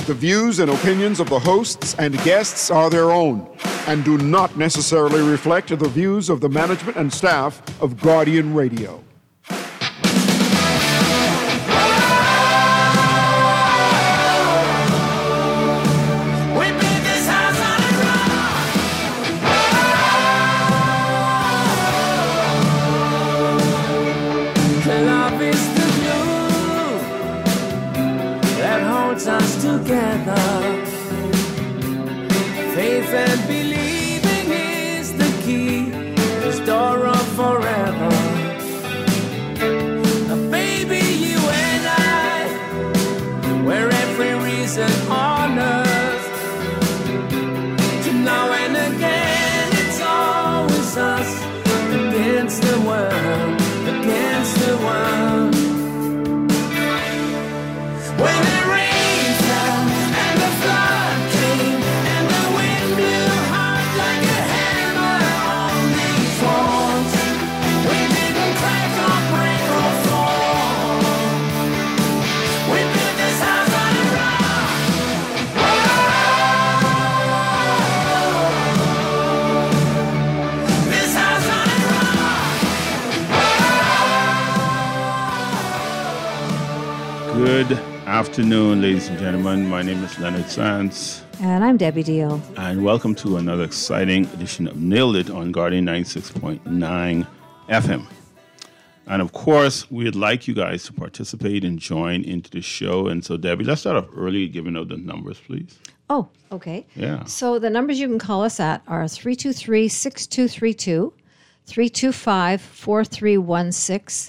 The views and opinions of the hosts and guests are their own and do not necessarily reflect the views of the management and staff of Guardian Radio. Together, faith and believing is the key, this door of forever. Baby, you and I, where every reason on earth. To now and again, it's always us against the world, against the world. When it rains Good afternoon, ladies and gentlemen. My name is Leonard Sands. And I'm Debbie Deal. And welcome to another exciting edition of Nailed It on Guardian 96.9 FM. And of course, we'd like you guys to participate and join into the show. And so, Debbie, let's start off early giving out the numbers, please. Oh, okay. Yeah. So the numbers you can call us at are 323-6232, 325-4316,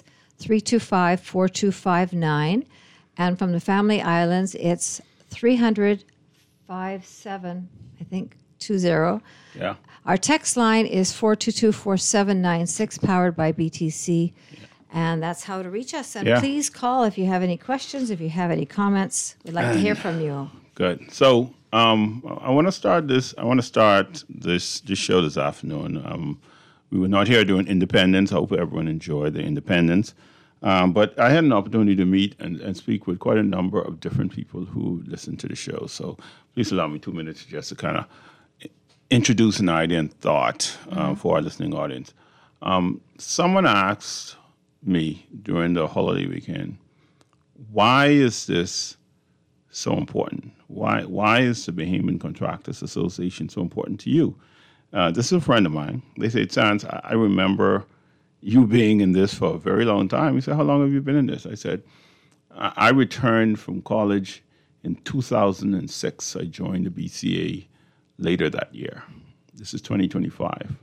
325-4259. And from the Family Islands, it's 300-57, I think, 20. Yeah. Our text line is 422-4796, powered by BTC. Yeah. And that's how to reach us. And please call if you have any questions, if you have any comments. We'd like to hear from you. Good. So I want to start this show this afternoon. We were not here doing Independence. I hope everyone enjoyed the Independence. But I had an opportunity to meet and speak with quite a number of different people who listen to the show. So please allow me 2 minutes just to kind of introduce an idea and thought for our listening audience. Someone asked me during the holiday weekend, why is this so important? Why is the Bahamian Contractors Association so important to you? This is a friend of mine. They said, Sands, I remember you being in this for a very long time. He said, how long have you been in this? I said, I returned from college in 2006. I joined the BCA later that year. This is 2025.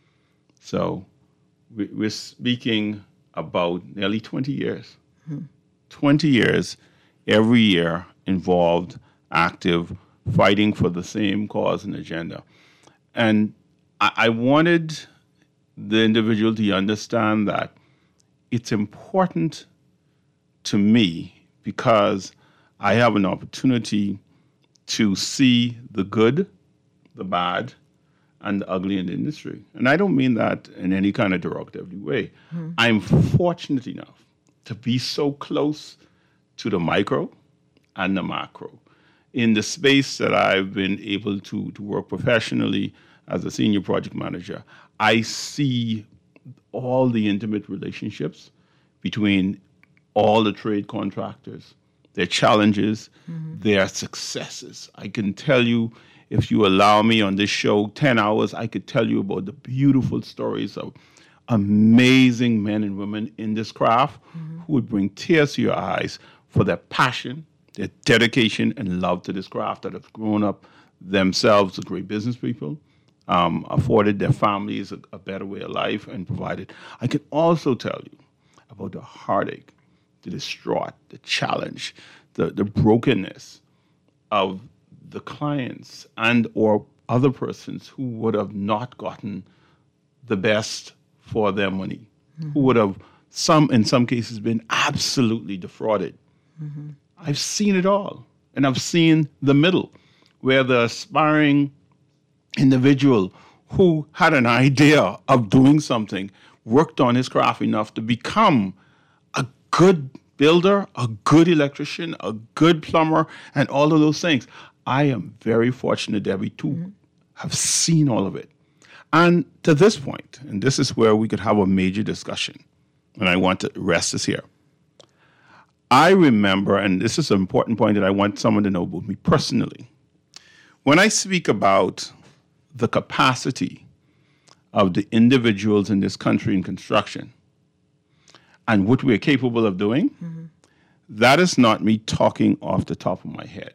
So we're speaking about nearly 20 years. 20 years, every year involved, active, fighting for the same cause and agenda. And I wanted the individual to understand that it's important to me because I have an opportunity to see the good, the bad, and the ugly in the industry. And I don't mean that in any kind of derogatory way. I'm fortunate enough to be so close to the micro and the macro. In the space that I've been able to work professionally as a senior project manager, I see all the intimate relationships between all the trade contractors, their challenges, their successes. I can tell you, if you allow me on this show 10 hours, I could tell you about the beautiful stories of amazing men and women in this craft who would bring tears to your eyes for their passion, their dedication, and love to this craft that have grown up themselves as great business people. Afforded their families a better way of life and provided. I can also tell you about the heartache, the distraught, the challenge, the brokenness of the clients and or other persons who would have not gotten the best for their money, who would have in some cases been absolutely defrauded. I've seen it all. And I've seen the middle where the aspiring individual who had an idea of doing something worked on his craft enough to become a good builder, a good electrician, a good plumber, and all of those things. I am very fortunate, Debbie, to have seen all of it. And to this point, and this is where we could have a major discussion, and I want to rest this here. I remember, and this is an important point that I want someone to know about me personally. When I speak about the capacity of the individuals in this country in construction and what we are capable of doing, that is not me talking off the top of my head.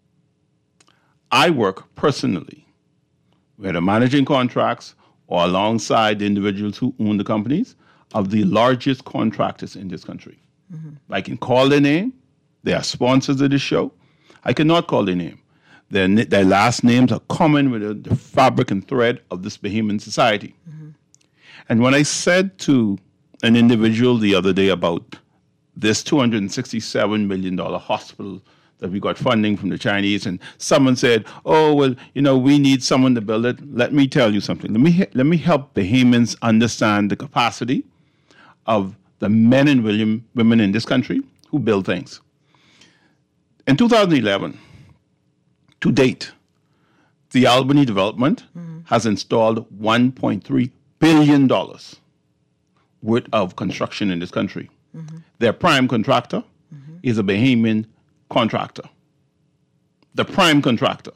I work personally, whether managing contracts or alongside the individuals who own the companies of the largest contractors in this country. I can call their name. They are sponsors of the show. I cannot call their name. Their last names are common with the fabric and thread of this Bahamian society. And when I said to an individual the other day about this $267 million hospital that we got funding from the Chinese, and someone said, oh, well, we need someone to build it. Let me tell you something. Let me help Bahamians understand the capacity of the men and women in this country who build things. In 2011, to date, the Albany development has installed $1.3 billion worth of construction in this country. Their prime contractor is a Bahamian contractor. The prime contractor.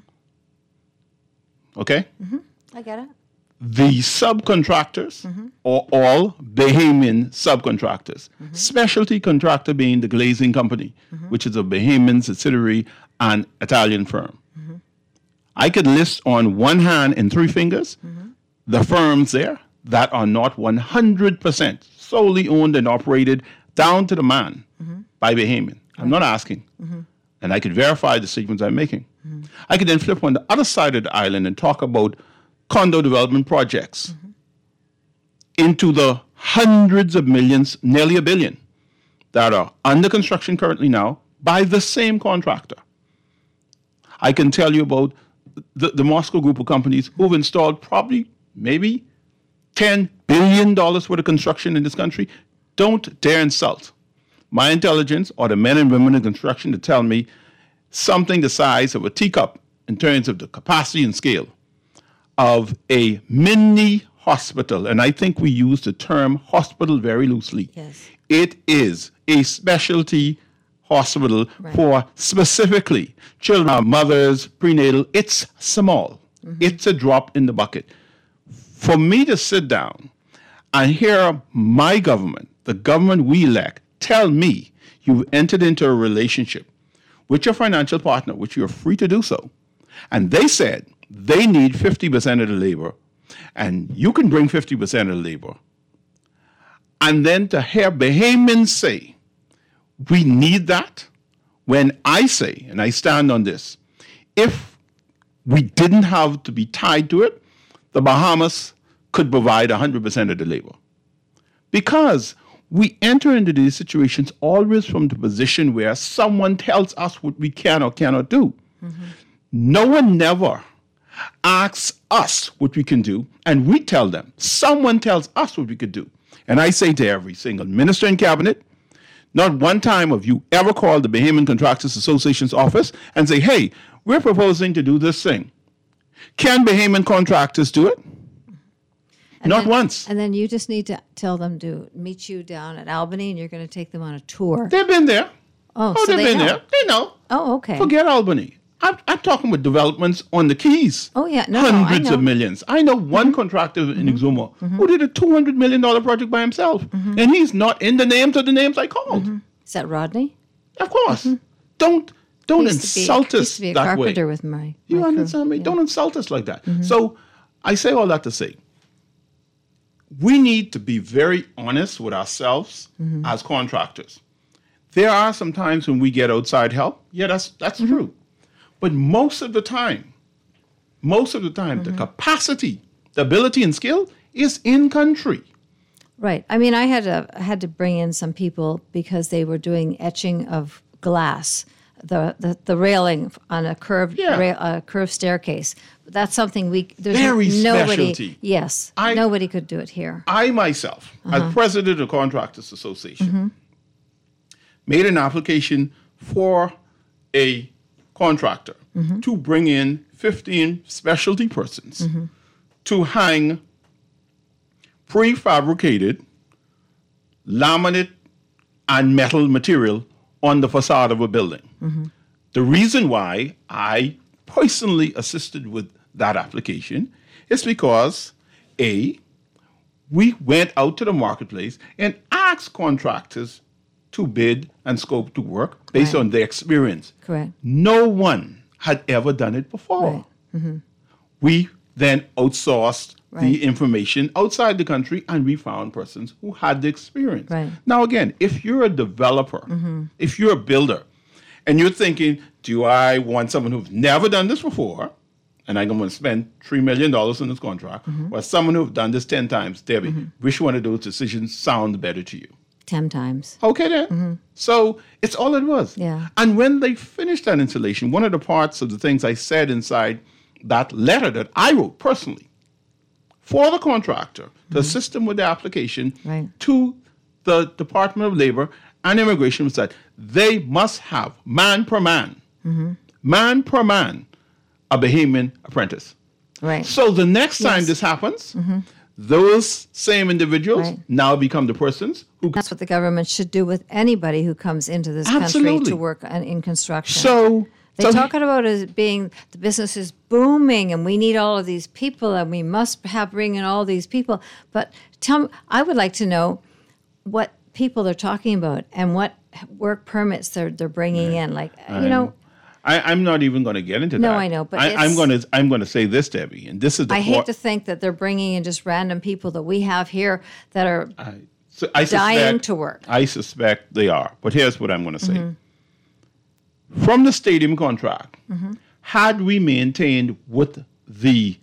Okay? I get it. The subcontractors are all Bahamian subcontractors. Specialty contractor being the glazing company, which is a Bahamian subsidiary and Italian firm. I could list on one hand and three fingers the firms there that are not 100% solely owned and operated down to the man by Bahamian. I'm not asking. And I could verify the statements I'm making. I could then flip on the other side of the island and talk about condo development projects into the hundreds of millions, nearly $1 billion, that are under construction currently now by the same contractor. I can tell you about the Moscow group of companies who've installed probably maybe $10 billion worth of construction in this country. Don't dare insult my intelligence or the men and women in construction to tell me something the size of a teacup in terms of the capacity and scale of a mini hospital. And I think we use the term hospital very loosely. Yes. It is a specialty hospital for specifically children, mothers, prenatal. It's small. It's a drop in the bucket. For me to sit down and hear my government, the government we elect, tell me you've entered into a relationship with your financial partner, which you're free to do so, and they said they need 50% of the labor, and you can bring 50% of the labor, and then to hear Bahamians say, we need that, when I say, and I stand on this, if we didn't have to be tied to it, the Bahamas could provide 100% of the labor. Because we enter into these situations always from the position where someone tells us what we can or cannot do. No one never asks us what we can do, and we tell them. Someone tells us what we could do. And I say to every single minister in cabinet, not one time have you ever called the Bahamian Contractors Association's office and say, hey, we're proposing to do this thing. Can Bahamian contractors do it? Not once. And then you just need to tell them to meet you down at Albany, and you're going to take them on a tour. They've been there. So they've been there. They know. Oh, okay. Forget Albany. I'm talking about developments on the Keys. Oh, yeah. Hundreds of millions. I know one contractor in Exuma who did a $200 million project by himself. And he's not in the names of the names I called. Is that Rodney? Of course. Don't insult us used to be a that way. carpenter with my You crew. understand me? Yeah. Don't insult us like that. So I say all that to say, we need to be very honest with ourselves as contractors. There are some times when we get outside help. Yeah, that's true. But most of the time, the capacity, the ability and skill is in country. Right. I mean, I had to bring in some people because they were doing etching of glass, the railing on a curved curved staircase. That's something there's Very nobody. specialty. Yes, nobody could do it here. I myself, as president of Contractors Association, made an application for a contractor to bring in 15 specialty persons to hang prefabricated laminate and metal material on the facade of a building. The reason why I personally assisted with that application is because, A, we went out to the marketplace and asked contractors to bid and scope to work based on their experience. Correct. No one had ever done it before. Right. We then outsourced Right. the information outside the country, and we found persons who had the experience. Right. Now, again, if you're a developer, if you're a builder, and you're thinking, do I want someone who's never done this before, and I'm going to spend $3 million on this contract, or someone who's done this 10 times, Debbie, which one of those decisions sound better to you? 10 times. Okay, then. So it's all it was. Yeah. And when they finished that installation, one of the parts of the things I said inside that letter that I wrote personally for the contractor to assist them with the application Right. to the Department of Labor and Immigration was that they must have man per man, a Bahamian apprentice. Right. So the next time Yes. this happens, those same individuals Right. now become the persons who. That's what the government should do with anybody who comes into this country Absolutely. to work in construction. So They talk about it as being the business is booming and we need all of these people and we must bring in all these people. But tell me, I would like to know what people they're talking about and what work permits they're bringing in. Like, I'm not even going to get into that. No, I know, but I'm going to say this, Debbie, and this is the. I hate to think that they're bringing in just random people that we have here that are I dying suspect- to work. I suspect they are, but here's what I'm going to say. From the stadium contract, had we maintained what the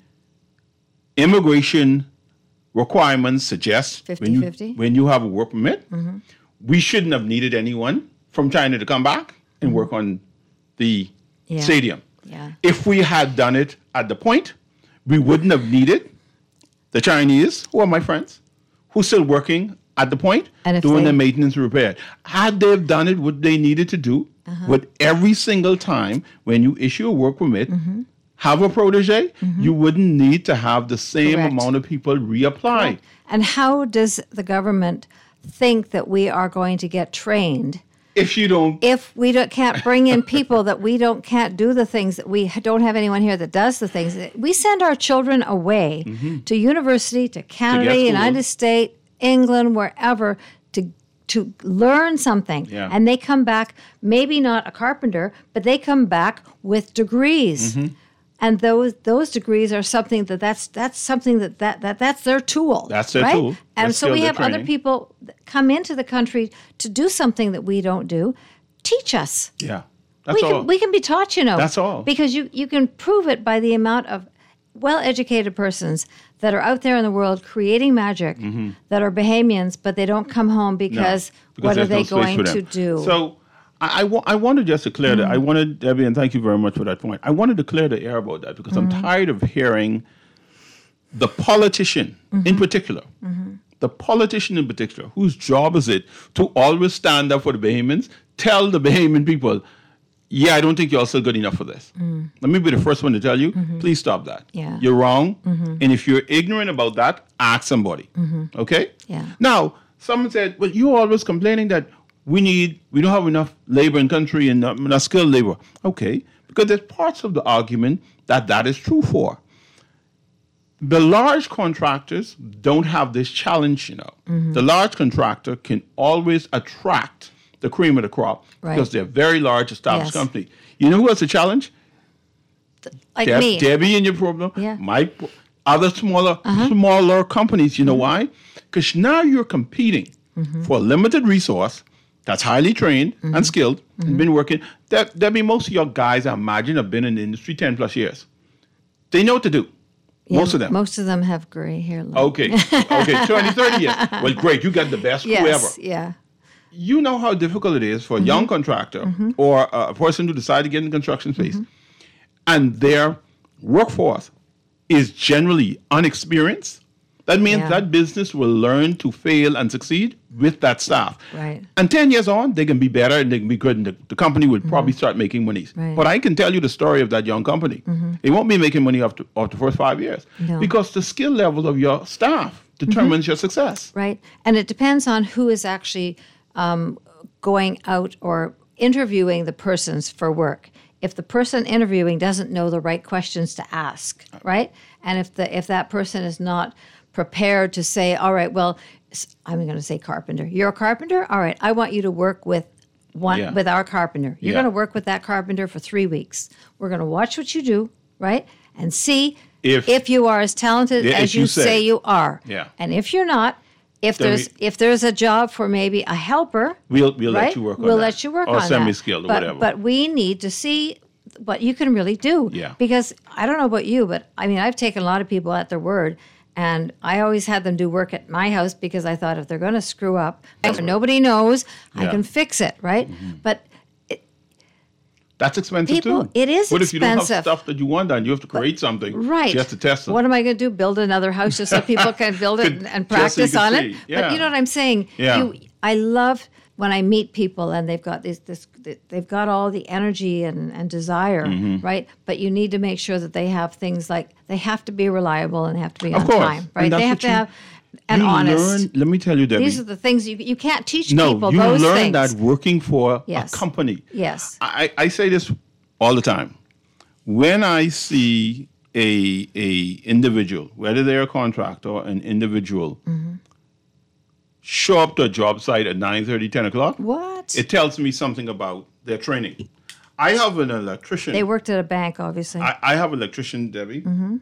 immigration requirements suggest 50-50? when you have a work permit, we shouldn't have needed anyone from China to come back and work on the Yeah. stadium. Yeah. If we had done it at the point, we wouldn't have needed the Chinese, who are my friends, who are still working at the point, And if doing they- the maintenance and repair. Had they have done it what they needed to do, with every single time when you issue a work permit, have a protege, you wouldn't need to have the same Correct. amount of people reapply. And how does the government think that we are going to get trained If you don't, if we can't bring in people that can't do the things that we don't have anyone here that does the things? We send our children away to university, to Canada, school. United States, England, wherever, to learn something. Yeah. And they come back, maybe not a carpenter, but they come back with degrees. And those degrees are something that's something that's their tool. That's their right? tool. And That's so we their have other training. people that come into the country to do something that we don't do. Teach us. yeah, that's all. We can be taught, That's all. Because you can prove it by the amount of well-educated persons that are out there in the world creating magic that are Bahamians, but they don't come home because what are there's they no space going for them. to do? So I wanted just to clear that. I wanted, Debbie, and thank you very much for that point. I wanted to clear the air about that because I'm tired of hearing the politician in particular, the politician in particular, whose job is it to always stand up for the Bahamians, tell the Bahamian people, yeah, I don't think you're still good enough for this. Let me be the first one to tell you, please stop that. Yeah. You're wrong. And if you're ignorant about that, ask somebody. Okay? Yeah. Now, someone said, well, you're always complaining that we don't have enough labor in country and not skilled labor. Okay, because there's parts of the argument that is true for. The large contractors don't have this challenge, The large contractor can always attract the cream of the crop Right. because they're a very large established Yes. company. You know who has a challenge? like me. Debbie in your program, Yeah. other smaller companies. You know why? Because now you're competing for a limited resource that's highly trained and skilled and been working. Debbie, most of your guys, I imagine, have been in the industry 10 plus years. They know what to do. Yeah, most of them. Most of them have gray hair. Okay, 20, 30 years. Well, great, you got the best crew ever. Yes, yeah. You know how difficult it is for a young contractor or a person who decide to get in the construction space, and their workforce is generally unexperienced That means Yeah. that business will learn to fail and succeed with that staff. Right. And 10 years on, they can be better and they can be good, and the company will probably start making money. Right. But I can tell you the story of that young company. They won't be making money after the first 5 years No. because the skill level of your staff determines your success. Right. And it depends on who is actually going out or interviewing the persons for work. If the person interviewing doesn't know the right questions to ask, right? And if that person is not prepared to say, all right, well, I'm going to say carpenter. You're a carpenter? All right, I want you to work with with our carpenter. You're Yeah. going to work with that carpenter for 3 weeks. We're going to watch what you do, right? And see if you are as talented Yeah, as as you you say. say you are. Yeah. And if you're not, if Then there's a job for maybe a helper, We'll right? let you work on We'll that. let you work or on that. semi-skilled or But- whatever. But we need to see what you can really do. Yeah. Because I don't know about you, but I mean, I've taken a lot of people at their word, and I always had them do work at my house because I thought if they're going to screw up, nobody knows, I Yeah. can fix it, right? But That's expensive People- too. it is What if you don't have expensive. stuff that you want done? You have to create something. right, You have to test it. what am I going to do? Build another house just so people can build it and Just so you practice can on see. it? Yeah. But you know what I'm saying? Yeah. I love when I meet people and they've got they've got all the energy and desire, Mm-hmm. right? But you need to make sure that they have things like they have to be reliable and have to be Of on course. time, And right? that's They have what to you- have and you honest. learn, let me tell you, Debbie. These are the things you can't teach no, people you those learn things. that working for Yes. a company. Yes. I say this all the time. When I see a individual, whether they're a contractor or an individual, show up to a job site at 9:30, 10 o'clock, What? it tells me something about their training. I have an electrician. They worked at a bank, obviously. I have an electrician, Debbie. Mm-hmm.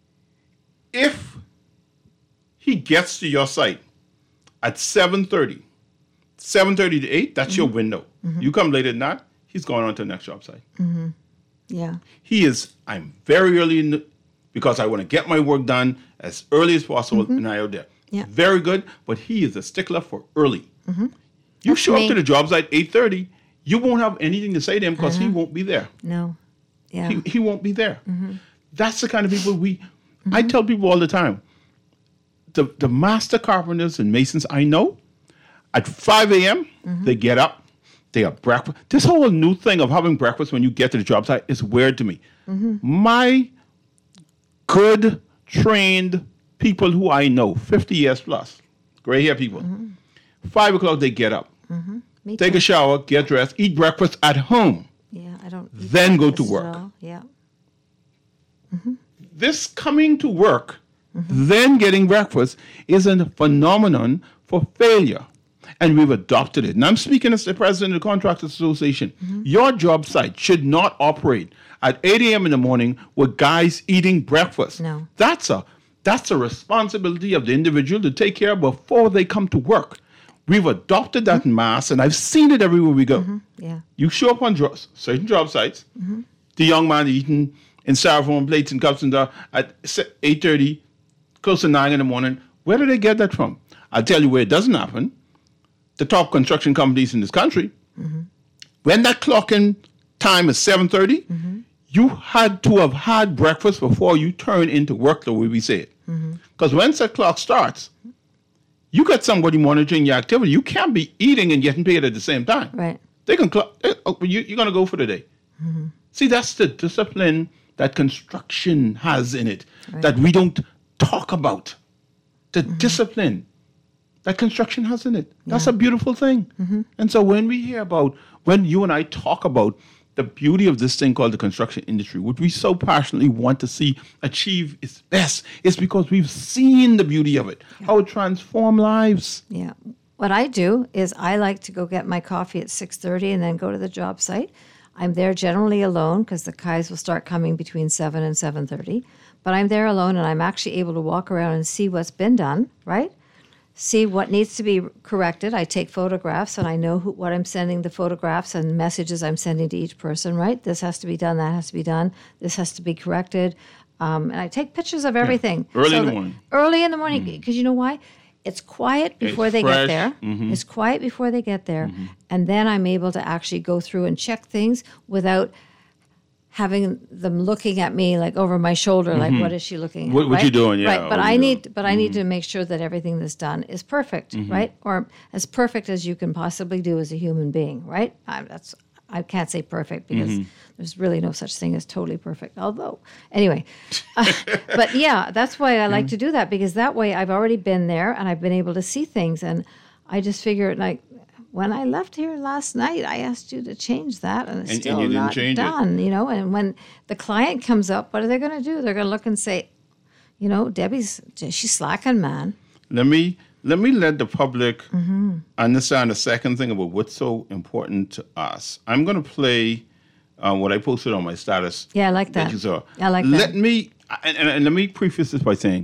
If he gets to your site at 7:30, 7:30 to 8, that's Mm-hmm. your window. You come later than that, he's going on to the next job site. yeah. I'm very early in because I want to get my work done as early as possible, and I out there. Mm-hmm. Yeah. Very good, but he is a stickler for early. You show me. up to the job site 8:30, you won't have anything to say to him because he won't be there. No. Yeah. He won't be there. That's the kind of people I tell people all the time. The master carpenters and masons I know, at 5 a.m., they get up, they have breakfast. This whole new thing of having breakfast when you get to the job site is weird to me. My good, trained people who I know, 50 years plus, gray hair people, 5 o'clock they get up, Me take too. a shower, get dressed, eat breakfast at home. Yeah, I don't. eat Then go to breakfast at work. all. Yeah. This coming to work, then getting breakfast, is a phenomenon for failure. And we've adopted it. And I'm speaking as the president of the Contractors Association. Your job site should not operate at 8 a.m. in the morning with guys eating breakfast. No. That's a responsibility of the individual to take care of before they come to work. We've adopted that in mass, and I've seen it everywhere we go. Yeah. You show up on certain job sites, the young man eating in styrofoam plates and cups and at 8:30, close to 9 in the morning. Where do they get that from? I'll tell you where it doesn't happen. The top construction companies in this country, when that clock-in time is 7:30, you had to have had breakfast before you turn into work, the way we say it. Because once that clock starts, you got somebody monitoring your activity. You can't be eating and getting paid at the same time. Right. They can you're going to go for the day. See, that's the discipline that construction has in it that we don't talk about. The discipline that construction has in it. That's a beautiful thing. And so when you and I talk about the beauty of this thing called the construction industry, what we so passionately want to see achieve its best, is because we've seen the beauty of it, how it transforms lives. Yeah. What I do is I like to go get my coffee at 6:30 and then go to the job site. I'm there generally alone because the guys will start coming between 7 and 7:30. But I'm there alone and I'm actually able to walk around and see what's been done, right? See what needs to be corrected. I take photographs and I know what I'm sending, the photographs and messages I'm sending to each person, right? This has to be done, that has to be done, this has to be corrected. And I take pictures of everything. Early in the morning. Early in the morning, because you know why? It's quiet before It's they fresh. get there. It's quiet before they get there. And then I'm able to actually go through and check things without having them looking at me like over my shoulder, like what is she looking at? What right? you doing? Yeah. Right. But I need to make sure that everything that's done is perfect, right? Or as perfect as you can possibly do as a human being, right? I can't say perfect because there's really no such thing as totally perfect. Although, anyway, but yeah, that's why I like to do that, because that way I've already been there and I've been able to see things. And I just figure, like, when I left here last night, I asked you to change that, and it's still you didn't not change done. You know, and when the client comes up, what are they going to do? They're going to look and say, you know, she's slacking, man. Let me let the public understand the second thing about what's so important to us. I'm going to play what I posted on my status. Yeah, I like that. You saw. I like that. Let me preface this by saying,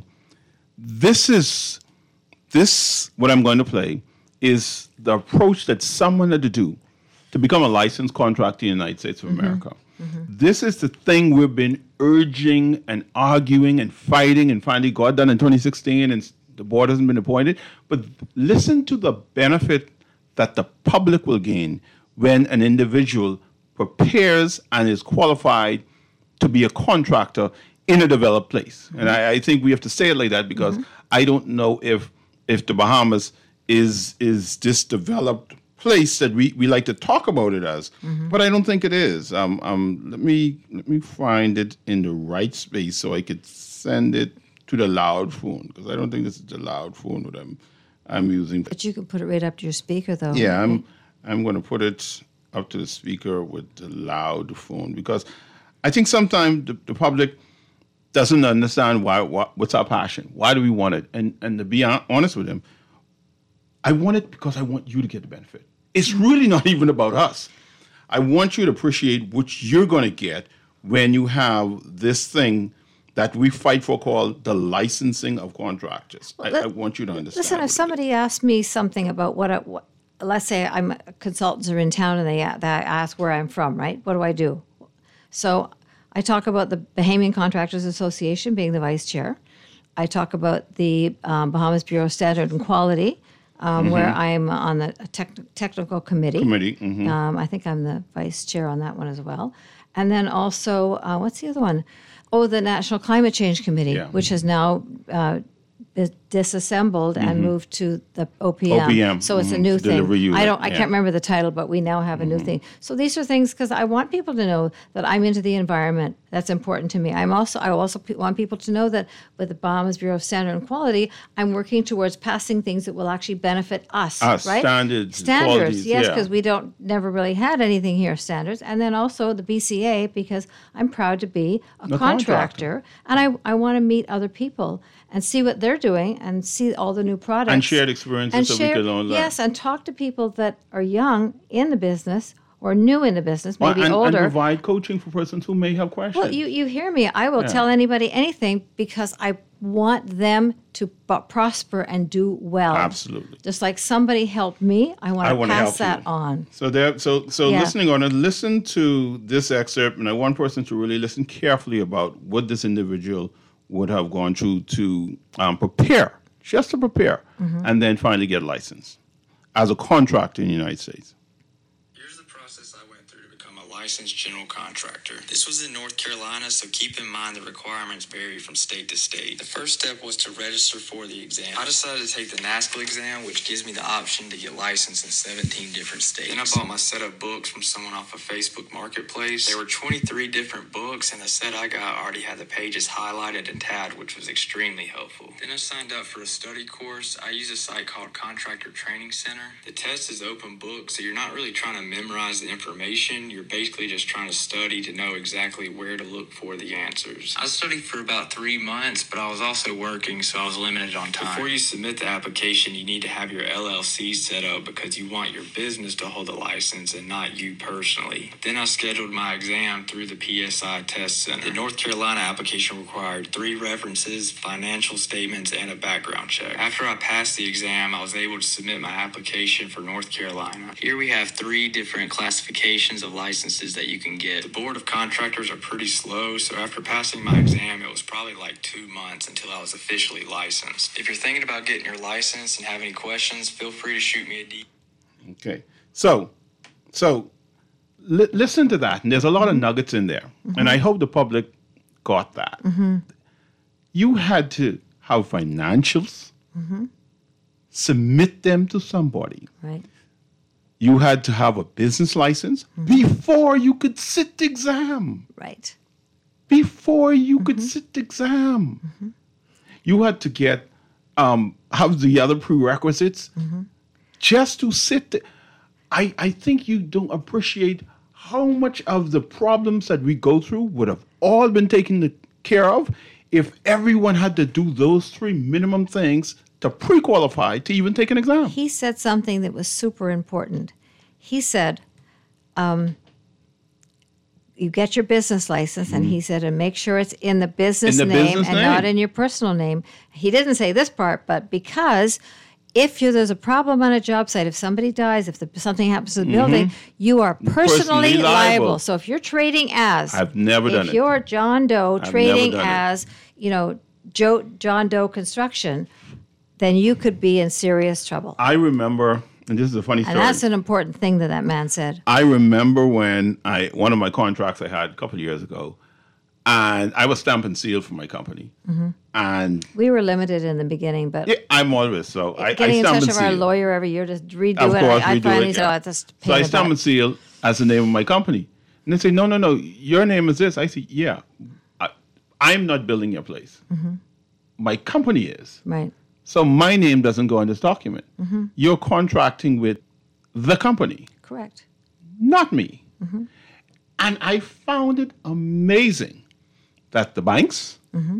this what I'm going to play is the approach that someone had to do to become a licensed contractor in the United States of America. This is the thing we've been urging and arguing and fighting, and finally got done in 2016, and the board hasn't been appointed. But listen to the benefit that the public will gain when an individual prepares and is qualified to be a contractor in a developed place. And I think we have to say it like that, because I don't know if the Bahamas is this developed place that we like to talk about it as, but I don't think it is. Let me find it in the right space so I could send it to the loud phone, because I don't think this is the loud phone that I'm using. But you can put it right up to your speaker, though. Yeah, I'm going to put it up to the speaker with the loud phone, because I think sometimes the public doesn't understand what's our passion. Why do we want it? And to be honest with them, I want it because I want you to get the benefit. It's really not even about us. I want you to appreciate what you're going to get when you have this thing that we fight for called the licensing of contractors. Well, I want you to understand. Listen, if somebody asked me something about what let's say I'm consultants are in town and they ask where I'm from, right? What do? So I talk about the Bahamian Contractors Association, being the vice chair. I talk about the Bahamas Bureau of Standard and Quality, where I'm on the technical committee. I think I'm the vice chair on that one as well. And then also, what's the other one? Oh, the National Climate Change Committee, which has now disassembled and moved to the OPM. So it's a new thing. I can't remember the title, but we now have a new thing. So these are things, because I want people to know that I'm into the environment. That's important to me. I also want people to know that with the Bahamas Bureau of Standard and Quality, I'm working towards passing things that will actually benefit us, right? Standards, yes, because we never really had anything here, standards. And then also the BCA, because I'm proud to be a contractor, and I want to meet other people and see what they're doing and see all the new products. And shared experiences so we can learn. Yes, and talk to people that are young in the business or new in the business, maybe older. And provide coaching for persons who may have questions. Well, you hear me. I will tell anybody anything, because I want them to prosper and do well. Absolutely. Just like somebody helped me, I want to pass that on. So listening on it, listen to this excerpt, and I want person to really listen carefully about what this individual would have gone through to prepare, just to prepare, and then finally get licensed as a contractor in the United States. Here's the process I went through to become a licensed general contractor. This was in North Carolina, so keep in mind the requirements vary from state to state. The first step was to register for the exam. I decided to take the NASCL exam, which gives me the option to get licensed in 17 different states. Then I bought my set of books from someone off of Facebook Marketplace. There were 23 different books, and the set I got already had the pages highlighted and tabbed, which was extremely helpful. Then I signed up for a study course. I use a site called Contractor Training Center. The test is open book, so you're not really trying to memorize the information. You're basically just trying to study to know exactly where to look for the answers. I studied for about 3 months, but I was also working, so I was limited on time. Before you submit the application, you need to have your LLC set up, because you want your business to hold the license and not you personally. Then I scheduled my exam through the PSI Test Center. The North Carolina application required 3 references, financial statements, and a background check. After I passed the exam, I was able to submit my application for North Carolina. Here we have 3 different classifications of licenses that you can get. The Board of Contractors are pretty slow, so after passing my exam, it was probably like 2 months until I was officially licensed. If you're thinking about getting your license and have any questions, feel free to shoot me a DM. Okay, so listen to that. And there's a lot of nuggets in there. And I hope the public got that. You had to have financials, submit them to somebody. Right. You had to have a business license before you could sit the exam. Right. Before you could sit the exam. You had to get, have the other prerequisites just to sit there. I think you don't appreciate how much of the problems that we go through would have all been taken care of if everyone had to do those 3 minimum things to pre-qualify to even take an exam. He said something that was super important. He said, you get your business license, and he said, and make sure it's in the business name and not in your personal name. He didn't say this part, but because if there's a problem on a job site, if somebody dies, if something happens to the building, you are personally liable. So if you're trading as, I've never done it. If you're John Doe trading as, John Doe Construction, then you could be in serious trouble. I remember, and this is a funny story. And that's an important thing that man said. I remember when one of my contracts I had a couple of years ago, and I was stamp and seal for my company. And we were limited in the beginning, but I'm always so. Getting in touch with our lawyer every year to redo it. I finally said, so I stamp and seal as the name of my company. And they say, no, your name is this. I say, yeah, I'm not building your place. My company is. Right. So my name doesn't go on this document. You're contracting with the company. Correct. Not me. And I found it amazing that the banks,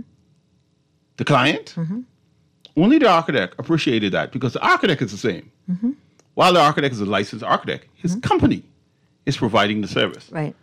the client, only the architect appreciated that, because the architect is the same. While the architect is a licensed architect, his company is providing the service. Right.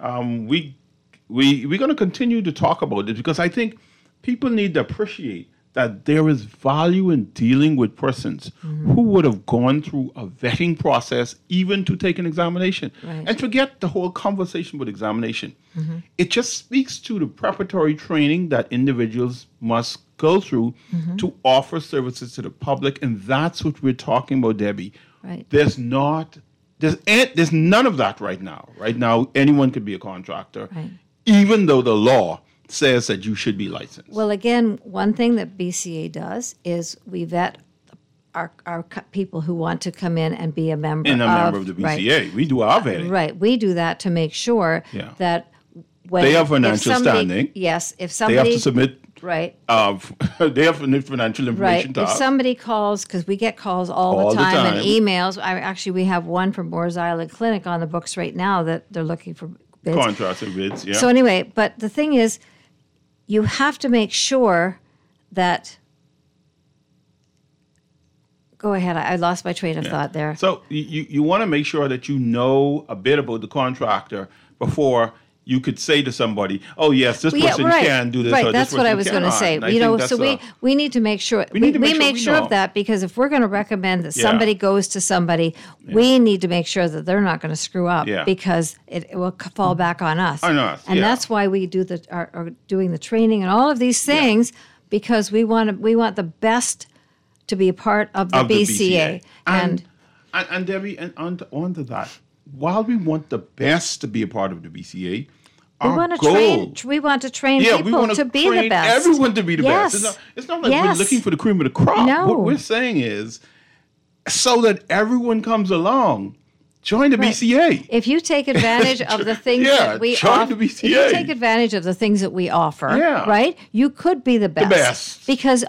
We're going to continue to talk about it, because I think people need to appreciate that there is value in dealing with persons who would have gone through a vetting process even to take an examination. Right. And forget the whole conversation with examination. It just speaks to the preparatory training that individuals must go through to offer services to the public. And that's what we're talking about, Debbie. Right. There's none of that right now. Right now, anyone could be a contractor, even though the law says that you should be licensed. Well, again, one thing that BCA does is we vet our people who want to come in and be a member of the BCA. Right. We do our vetting. Right. We do that to make sure that when they have financial standing. Yes. If somebody they have to submit. Right. They have financial information to us. If somebody calls, because we get calls all the time and emails. We have one from Moores Island Clinic on the books right now that they're looking for bids. Contracts and bids, yeah. So anyway, but the thing is, you have to make sure that. Go ahead. I lost my train of thought there. So you want to make sure that you know a bit about the contractor before you could say to somebody, "Oh yes, this person can do this." Right. Or That's this what I was going to say. So we need to make sure we make sure of that, because if we're going to recommend that somebody goes to somebody, we need to make sure that they're not going to screw up, because it will fall back on us. And that's why we do are doing the training and all of these things, because we want the best to be a part of the BCA. And Debbie, and on to that, while we want the best to be a part of the BCA, we want to train people to be the best. Everyone to be the best. It's not like we're looking for the cream of the crop. No. What we're saying is, so that everyone comes along, join the BCA. If you take advantage of the things that we offer, if you take advantage of the things that we offer, right, you could be the best. The best. Because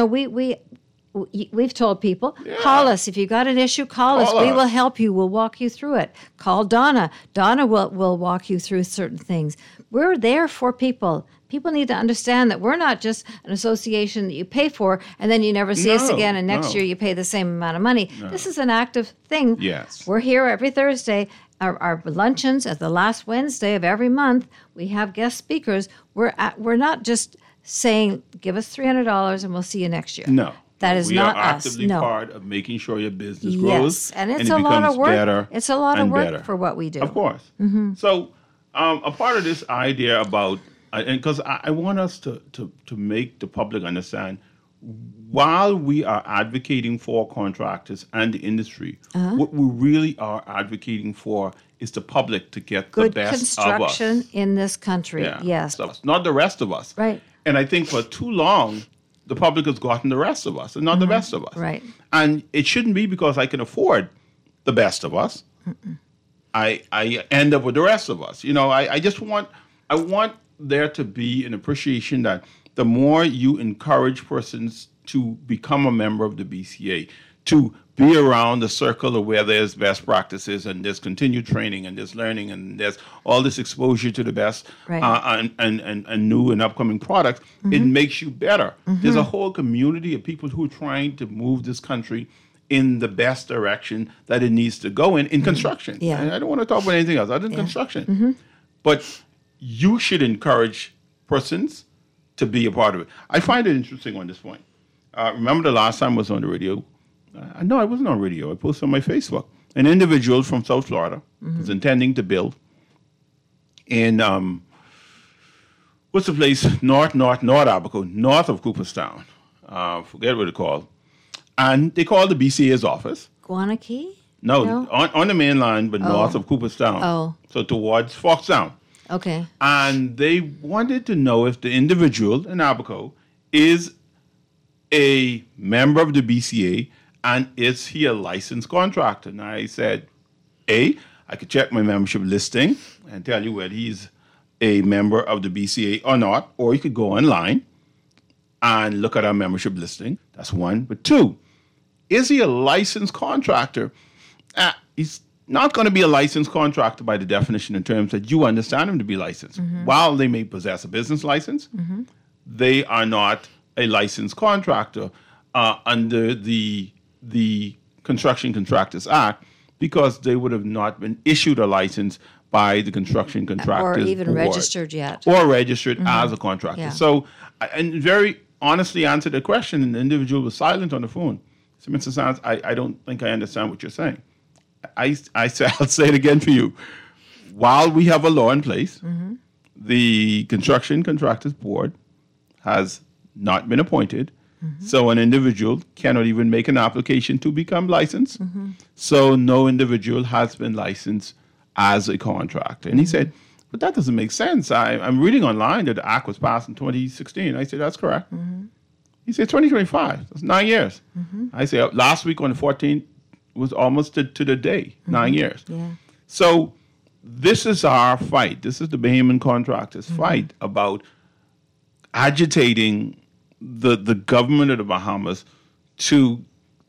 we've told people, call us. If you got an issue, call us. We will help you. We'll walk you through it. Call Donna. Donna will walk you through certain things. We're there for people. People need to understand that we're not just an association that you pay for and then you never see us again, and next year you pay the same amount of money. No. This is an active thing. Yes. We're here every Thursday. Our luncheons at the last Wednesday of every month, we have guest speakers. We're not just saying, give us $300 and we'll see you next year. No. That is not us. We are actively part of making sure your business grows. Yes, and it's a lot of work. It's a lot of work for what we do. Of course. Mm-hmm. So, a part of this idea about, and because I want us to make the public understand, while we are advocating for contractors and the industry, what we really are advocating for is the public to get Good the best construction of us. in this country. Yes. Not the rest of us. Right. And I think for too long, the public has gotten the rest of us and not the best of us. Right. And it shouldn't be because I can afford the best of us. I end up with the rest of us. I want there to be an appreciation that the more you encourage persons to become a member of the BCA, to be around the circle of where there's best practices and there's continued training and there's learning and there's all this exposure to the best and new and upcoming products, it makes you better. There's a whole community of people who are trying to move this country in the best direction that it needs to go in construction. Yeah. And I don't want to talk about anything else other than construction. But you should encourage persons to be a part of it. I find it interesting on this point. Remember the last time I was on the radio? No, I wasn't on radio. I posted on my Facebook. An individual from South Florida was intending to build in, what's the place? North Abaco, north of Cooperstown. Forget what it's called. And they called the BCA's office. Guanakee? No, on the main line, but north of Cooperstown. Oh. So towards Foxtown. Okay. And they wanted to know if the individual in Abaco is a member of the BCA and is he a licensed contractor? And I said, I could check my membership listing and tell you whether he's a member of the BCA or not, or you could go online and look at our membership listing. That's one. But two, is he a licensed contractor? He's not going to be a licensed contractor by the definition in terms that you understand him to be licensed. While they may possess a business license, they are not a licensed contractor under the Construction Contractors Act because they would have not been issued a license by the Construction Contractors Or even Board. registered yet. Or registered as a contractor. Yeah. So, and very honestly answered the question, and the individual was silent on the phone. So, Mr. Sands, I don't think I understand what you're saying. I said, I'll say it again for you. While we have a law in place, the Construction Contractors Board has not been appointed. So an individual cannot even make an application to become licensed. So no individual has been licensed as a contractor. And he said, but that doesn't make sense. I'm reading online that the act was passed in 2016. I said, that's correct. He said, 2025. That's 9 years. I said, last week on the 14th was almost to the day, 9 years. Yeah. So this is our fight. This is the Bahamian contractors' fight about agitating the government of the Bahamas to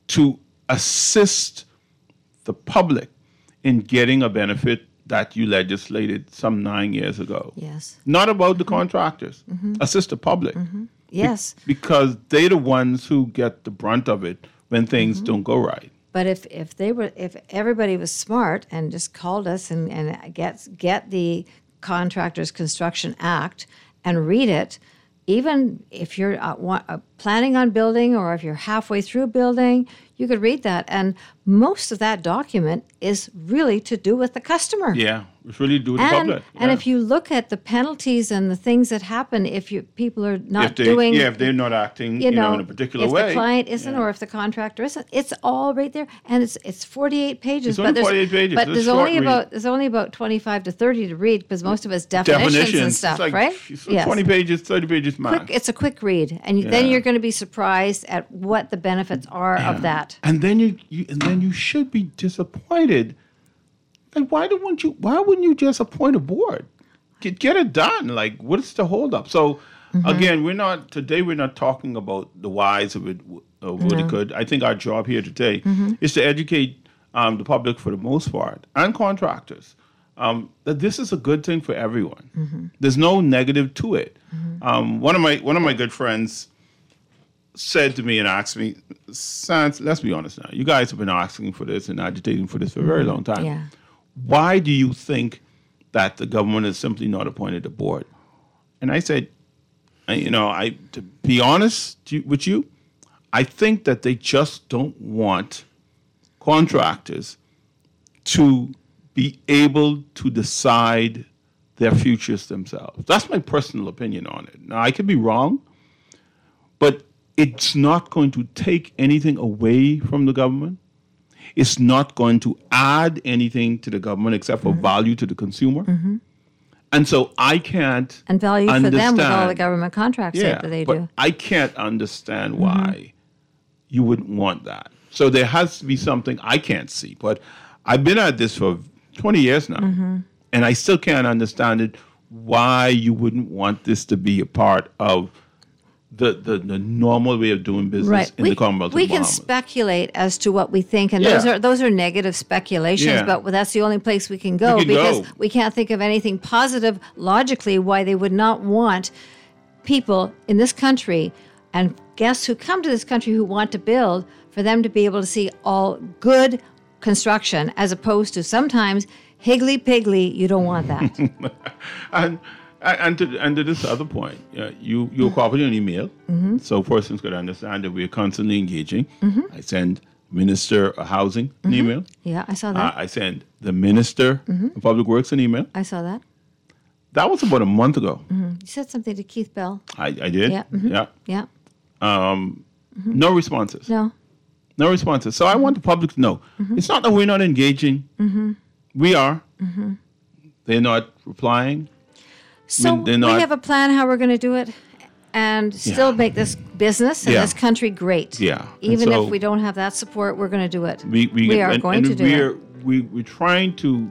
assist the public in getting a benefit that you legislated some 9 years ago. Yes. Not about the contractors. Assist the public. Yes. Because they're the ones who get the brunt of it when things don't go right. But if everybody was smart and just called us and get the Contractors Construction Act and read it, even if you're planning on building or if you're halfway through building, you could read that. And most of that document is really to do with the customer. Yeah, it's really to do with the public. And Yeah. if you look at the penalties and the things that happen if people are not if they're not acting in a particular way. If the client isn't or if the contractor isn't, it's all right there. And it's 48 pages. It's only 48 pages. But It's there's a short only about 25 to 30 to read because most of it's definitions and stuff, it's like, right? It's 20 pages, 30 pages max. It's a quick read, and then you're going to be surprised at what the benefits are of that. And then you should be disappointed. Like, why wouldn't you just appoint a board? Get it done. Like, what's the holdup? So again, we're not talking about the whys of it, what it could. I think our job here today is to educate the public for the most part and contractors that this is a good thing for everyone. There's no negative to it. One of my good friends said to me and asked me, Sans, let's be honest now. You guys have been asking for this and agitating for this for a very long time. Yeah. Why do you think that the government has simply not appointed a board? And I said, to be honest with you, I think that they just don't want contractors to be able to decide their futures themselves. That's my personal opinion on it. Now, I could be wrong, but it's not going to take anything away from the government. It's not going to add anything to the government except for value to the consumer. And so I can't And value understand, for them with all the government contracts that they but do. I can't understand why you wouldn't want that. So there has to be something I can't see. But I've been at this for 20 years now, and I still can't understand it, why you wouldn't want this to be a part of the normal way of doing business in the Commonwealth of We can Bahamas. speculate as to what we think, and those are negative speculations, but that's the only place we can go because we can't think of anything positive logically why they would not want people in this country and guests who come to this country who want to build, for them to be able to see all good construction as opposed to sometimes higgly-piggly, you don't want that. And to this other point, you copy an email, so persons could understand that we're constantly engaging. I send Minister of Housing an email. Yeah, I saw that. I sent the Minister of Public Works an email. I saw that. That was about a month ago. You said something to Keith Bell. I did. Yeah. Yeah. No responses. No responses. So I want the public to know. It's not that we're not engaging. We are. They're not replying. So we have a plan how we're going to do it and still make this business and this country great. Yeah. Even if we don't have that support, we're going to do it. We are going to do it. We're trying to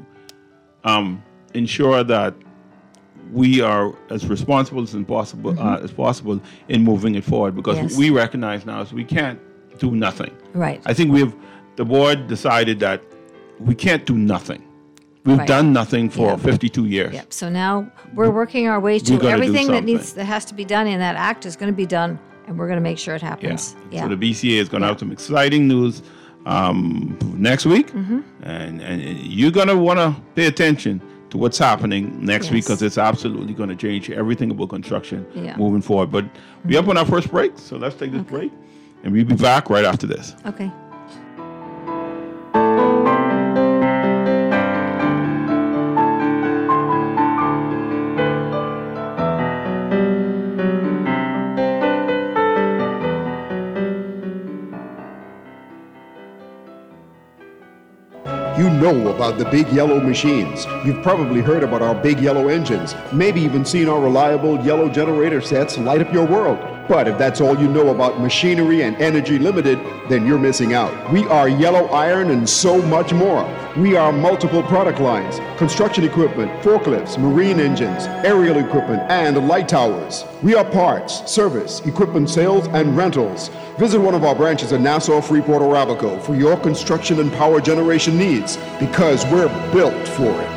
ensure that we are as responsible as possible in moving it forward, because we recognize now we can't do nothing. Right. I think the board decided that we can't do nothing. We've done nothing for 52 years. Yep. So now we're working our way to everything that has to be done in that act is going to be done, and we're going to make sure it happens. So the BCA is going to have some exciting news next week, and you're going to want to pay attention to what's happening next week, because it's absolutely going to change everything about construction moving forward. But we're up on our first break, so let's take this break, and we'll be back right after this. Okay. You know about the Big Yellow machines. You've probably heard about our Big Yellow engines, maybe even seen our reliable yellow generator sets light up your world. But if that's all you know about Machinery and Energy Limited, then you're missing out. We are Yellow Iron and so much more. We are multiple product lines: construction equipment, forklifts, marine engines, aerial equipment, and light towers. We are parts, service, equipment sales, and rentals. Visit one of our branches in Nassau, Freeport, or Abaco for your construction and power generation needs, because we're built for it.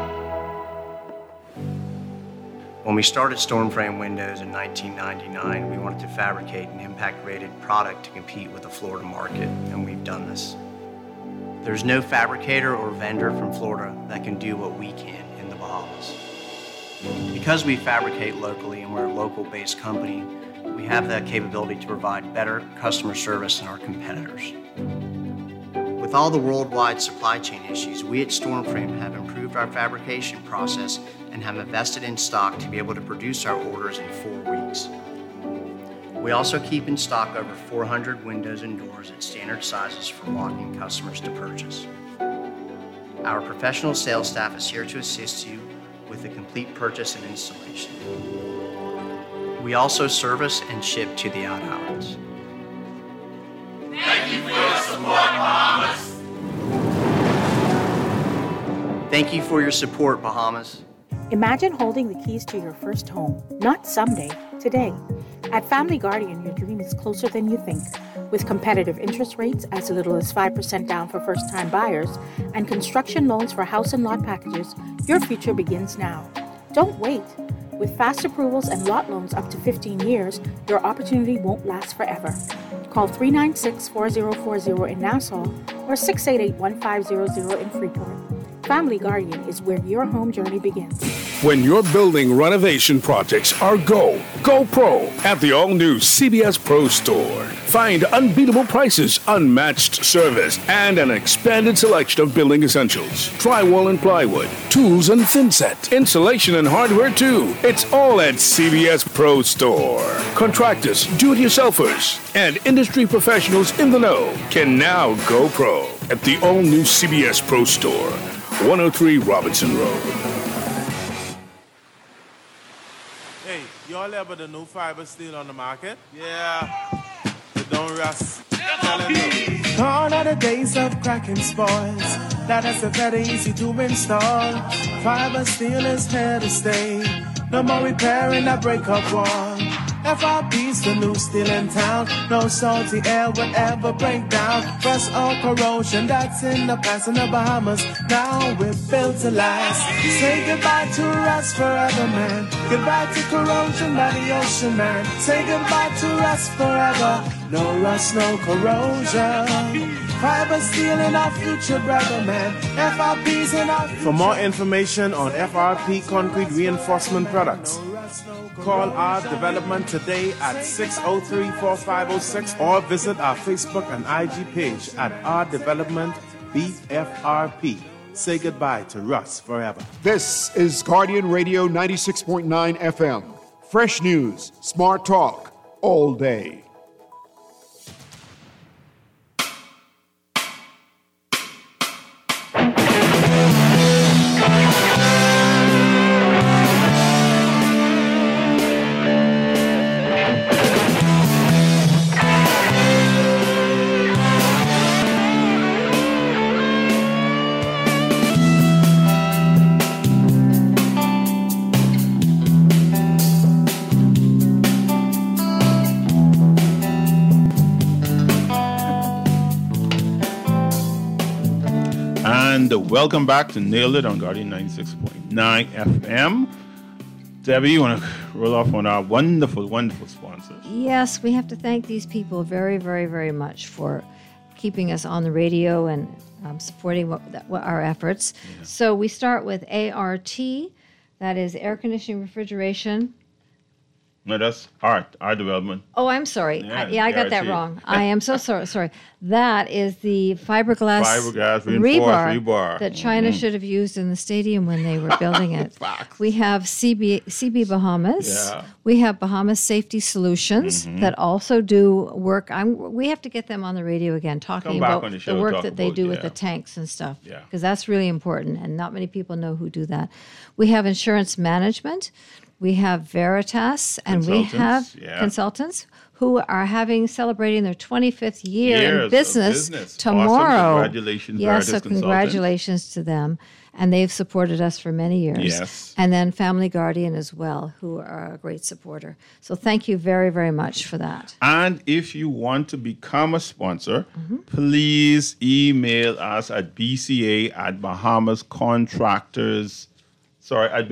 When we started Stormframe Windows in 1999, we wanted to fabricate an impact-rated product to compete with the Florida market, and we've done this. There's no fabricator or vendor from Florida that can do what we can in the Bahamas. Because we fabricate locally and we're a local-based company, we have the capability to provide better customer service than our competitors. With all the worldwide supply chain issues, we at Stormframe have improved our fabrication process and have invested in stock to be able to produce our orders in 4 weeks. We also keep in stock over 400 windows and doors at standard sizes for walk-in customers to purchase. Our professional sales staff is here to assist you with the complete purchase and installation. We also service and ship to the out outlets. Thank you for your support, Bahamas. Thank you for your support, Bahamas. Imagine holding the keys to your first home, not someday, today. At Family Guardian, your dream is closer than you think. With competitive interest rates as little as 5% down for first-time buyers and construction loans for house and lot packages, your future begins now. Don't wait. With fast approvals and lot loans up to 15 years, your opportunity won't last forever. Call 396-4040 in Nassau or 688-1500 in Freeport. Family Guardian is where your home journey begins. When your building renovation projects are go pro at the all-new CBS Pro Store. Find unbeatable prices, unmatched service, and an expanded selection of building essentials. Drywall and plywood, tools and thinset, insulation and hardware too. It's all at CBS Pro Store. Contractors, do-it-yourselfers, and industry professionals in the know can now go pro at the all-new CBS Pro Store, 103 Robinson Road. Hey, y'all ever the new fiber steel on the market? Yeah. But don't rust. Gone are the days of cracking spoils. That is very easy to install. Fiber steel is here to stay. No more repairing that breakup wall. FRP's the new steel in town. No salty air will ever break down. Rust or corrosion that's in the past in the Bahamas. Now we're built to last. Say goodbye to rust forever, man. Goodbye to corrosion by the ocean, man. Say goodbye to rust forever. No rust, no corrosion. Fiber steel in our future, brother, man. FRP's in our future. For more information on FRP concrete reinforcement products, call our development today at 603-4506 or visit our Facebook and IG page at our development BFRP. Say goodbye to rust forever. This is Guardian Radio 96.9 FM. Fresh news, smart talk, all day. And welcome back to Nailed It on Guardian 96.9 FM. Debbie, you want to roll off on our wonderful, wonderful sponsors? Yes, we have to thank these people very, very, very much for keeping us on the radio and supporting our efforts. Yeah. So we start with ART, that is air conditioning refrigeration. No, that's our development. Oh, I'm sorry. I got that wrong. I am so sorry. That is the fiberglass rebar that China should have used in the stadium when they were building it. We have CB Bahamas. Yeah. We have Bahamas Safety Solutions that also do work. We have to get them on the radio again, talking about the work that they do with the tanks and stuff, because that's really important, and not many people know who do that. We have insurance management. We have Veritas, and we have consultants who are celebrating their 25th year in business tomorrow. Awesome. Congratulations, yes, so congratulations to them. And they've supported us for many years. Yes. And then Family Guardian as well, who are a great supporter. So thank you very, very much for that. And if you want to become a sponsor, please email us at bca@BahamasContractors. At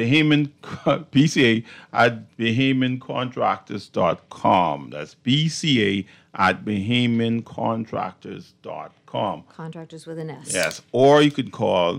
BCA@BahamianContractors.com. That's BCA@BahamianContractors.com. Contractors with an S. Yes. Or you could call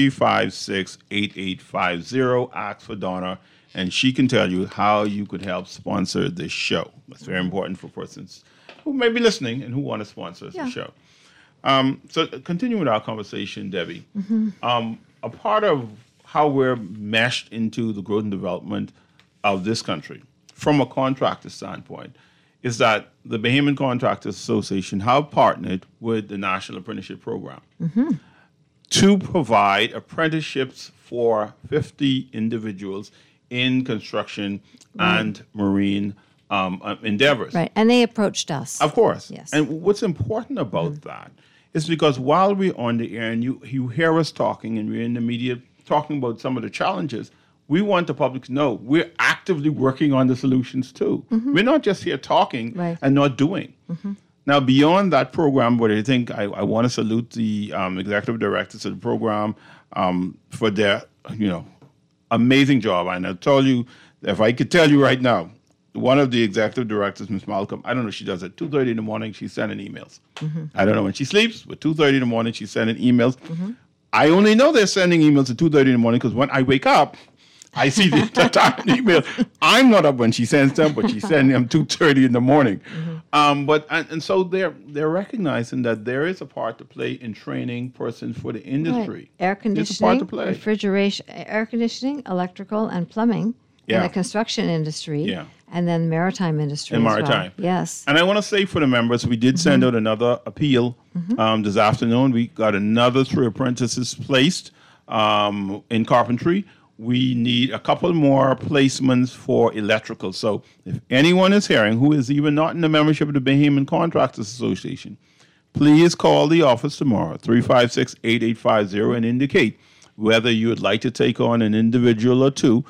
356-8850, ask for Donna, and she can tell you how you could help sponsor this show. That's very important for persons who may be listening and who want to sponsor the show. So continuing with our conversation, Debbie, a part of how we're meshed into the growth and development of this country from a contractor standpoint is that the Bahamian Contractors Association have partnered with the National Apprenticeship Program to provide apprenticeships for 50 individuals in construction and marine endeavors. Right, and they approached us. Of course. Yes. And what's important about that is because while we're on the air and you hear us talking and we're in the media talking about some of the challenges, we want the public to know we're actively working on the solutions too. We're not just here talking and not doing. Now, beyond that program, what I think I want to salute the executive directors of the program for their amazing job. And I'll tell you, if I could tell you right now, one of the executive directors, Ms. Malcolm, I don't know, she does it 2:30 in the morning, she's sending emails. I don't know when she sleeps, but 2:30 in the morning, she's sending emails. I only know they're sending emails at 2:30 in the morning because when I wake up, I see the time email. I'm not up when she sends them, but she's sending them 2:30 in the morning. And so they're recognizing that there is a part to play in training persons for the industry. Air There's a part to conditioning, play. refrigeration, air conditioning, electrical, and plumbing in the construction industry, and then maritime industry And as maritime. well. Yes. And I want to say for the members, we did send out another appeal this afternoon. We got another 3 apprentices placed in carpentry. We need a couple more placements for electrical. So if anyone is hearing who is even not in the membership of the Bahamian Contractors Association, please call the office tomorrow, 356-8850, and indicate whether you would like to take on an individual or two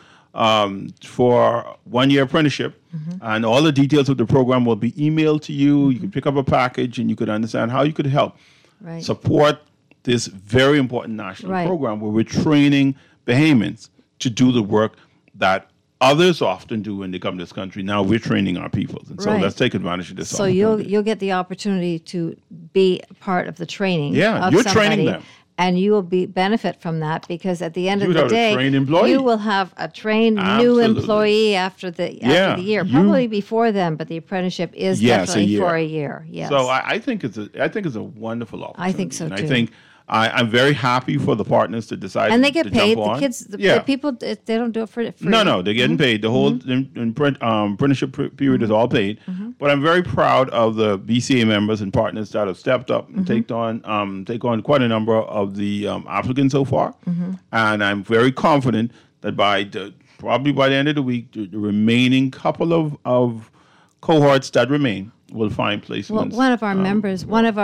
for 1-year apprenticeship. And all the details of the program will be emailed to you. You can pick up a package and you could understand how you could help support this very important national program where we're training Bahamians to do the work that others often do when they come to this country. Now we're training our peoples. And so let's take advantage of this. So you'll get the opportunity to be part of the training. Yeah, of you're somebody, training them. And you will benefit from that because at the end of the day, employee. you will have a trained new employee after the year. Probably before then, but the apprenticeship is definitely for a year. Yes. So I think it's a wonderful opportunity. I think so too. And I think I'm very happy for the partners to decide. And they get to paid. Jump The on. kids, the people, they don't do it for free. No, they're getting paid. The whole apprenticeship period is all paid. But I'm very proud of the BCA members and partners that have stepped up and take on quite a number of the applicants so far. And I'm very confident that probably by the end of the week, the remaining couple of cohorts that remain will find placements. Well, one of our members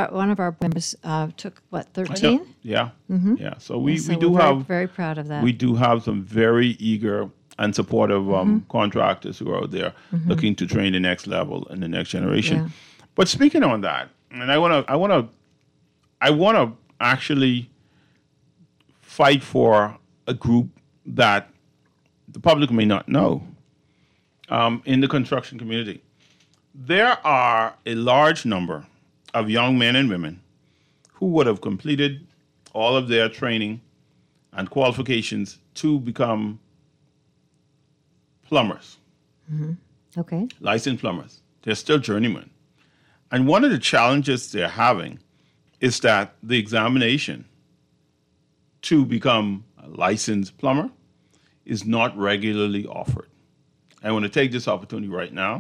took 13? Yeah. So we So do we're have very proud of that. We do have some very eager and supportive contractors who are out there looking to train the next level and the next generation. Yeah. But speaking on that, and I want to actually fight for a group that the public may not know in the construction community. There are a large number of young men and women who would have completed all of their training and qualifications to become plumbers. Okay. Licensed plumbers. They're still journeymen. And one of the challenges they're having is that the examination to become a licensed plumber is not regularly offered. I want to take this opportunity right now.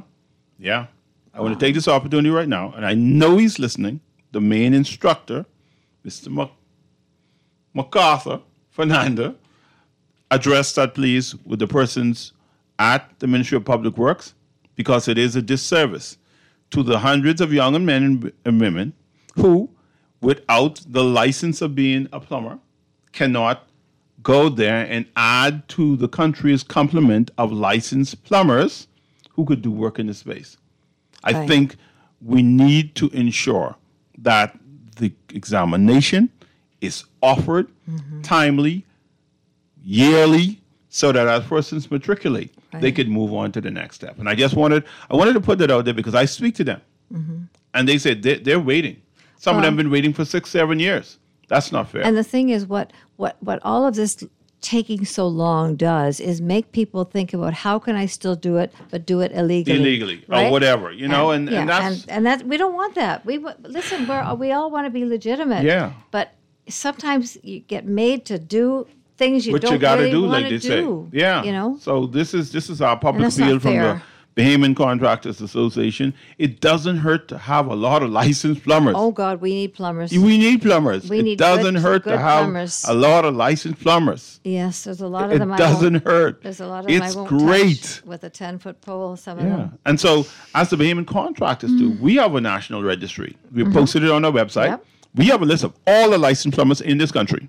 I want to take this opportunity right now, and I know he's listening, the main instructor, Mr. MacArthur Fernanda, address that, please, with the persons at the Ministry of Public Works, because it is a disservice to the hundreds of young men and women who, without the license of being a plumber, cannot go there and add to the country's complement of licensed plumbers who could do work in the space. I think we need to ensure that the examination is offered timely, yearly, so that as persons matriculate, they could move on to the next step. And I wanted to put that out there because I speak to them, and they said they're waiting. Some of them have been waiting for 6-7 years. That's not fair. And the thing is, what all of this taking so long does is make people think about how can I still do it, but do it illegally, or whatever, and that we don't want that. We all want to be legitimate. But sometimes you get made to do things you don't gotta really do, want like to they do. say. So this is our public appeal from the Bahamian Contractors Association. It doesn't hurt to have a lot of licensed plumbers. Oh God, we need plumbers. We need plumbers. It doesn't hurt to have plumbers. a lot of licensed plumbers. Yes, there's a lot of them. It doesn't hurt. There's a lot of them it's I won't great. touch with a 10-foot pole. Some of them. And so, as the Bahamian contractors do, we have a national registry. We posted it on our website. Yep. We have a list of all the licensed plumbers in this country.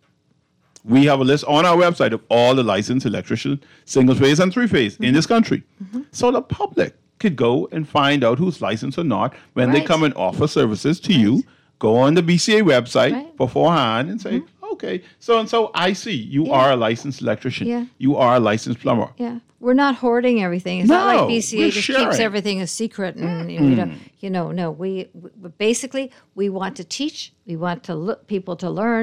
We have a list on our website of all the licensed electricians, single phase and three phase in this country. So the public could go and find out who's licensed or not when they come and offer services to you. Go on the BCA website beforehand and say, okay, so I see you are a licensed electrician. Yeah. You are a licensed plumber. Yeah. We're not hoarding everything. It's not like BCA just sharing. keeps everything a secret. And we don't, we basically, we want to teach. We want people to learn.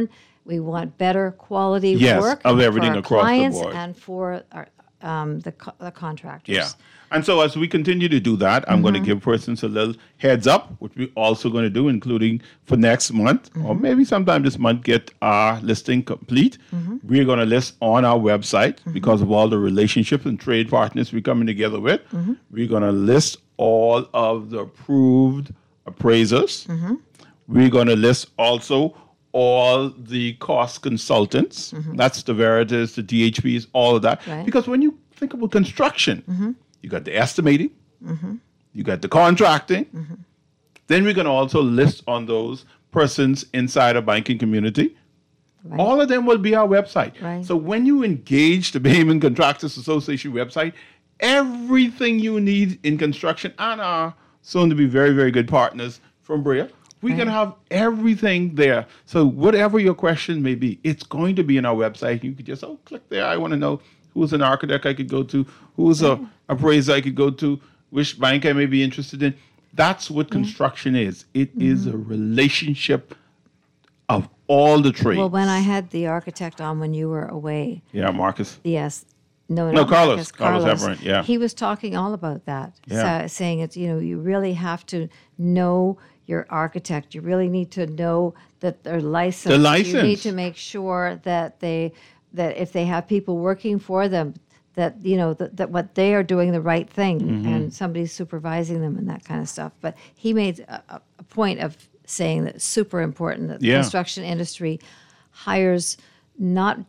We want better quality Yes, work of everything for our across the clients board. and for our, the contractors. Yeah. And so as we continue to do that, I'm going to give persons a little heads up, which we're also going to do, including for next month, or maybe sometime this month, get our listing complete. We're going to list on our website because of all the relationships and trade partners we're coming together with. We're going to list all of the approved appraisers. We're going to list also all the cost consultants. That's the Veritas, the DHPs, all of that. Right. Because when you think about construction, you got the estimating, you got the contracting. Then we're going to also list on those persons inside a banking community. Right. All of them will be our website. Right. So when you engage the Bahamian Contractors Association website, everything you need in construction and our soon to be very, very good partners from Brea, we can have everything there. So whatever your question may be, it's going to be in our website. You could just, click there. I want to know who's an architect I could go to, who's a appraiser I could go to, which bank I may be interested in. That's what construction is. It is a relationship of all the trades. Well, when I had the architect on when you were away. Yeah, Marcus. Yes. No, Carlos. Marcus, Carlos Everett, yeah. He was talking all about that. Yeah. Saying it's, you really have to know your architect. You really need to know that they're licensed. The license. You need to make sure that if they have people working for them, that that what they are doing the right thing and somebody's supervising them and that kind of stuff. But he made a point of saying that it's super important that the construction industry hires not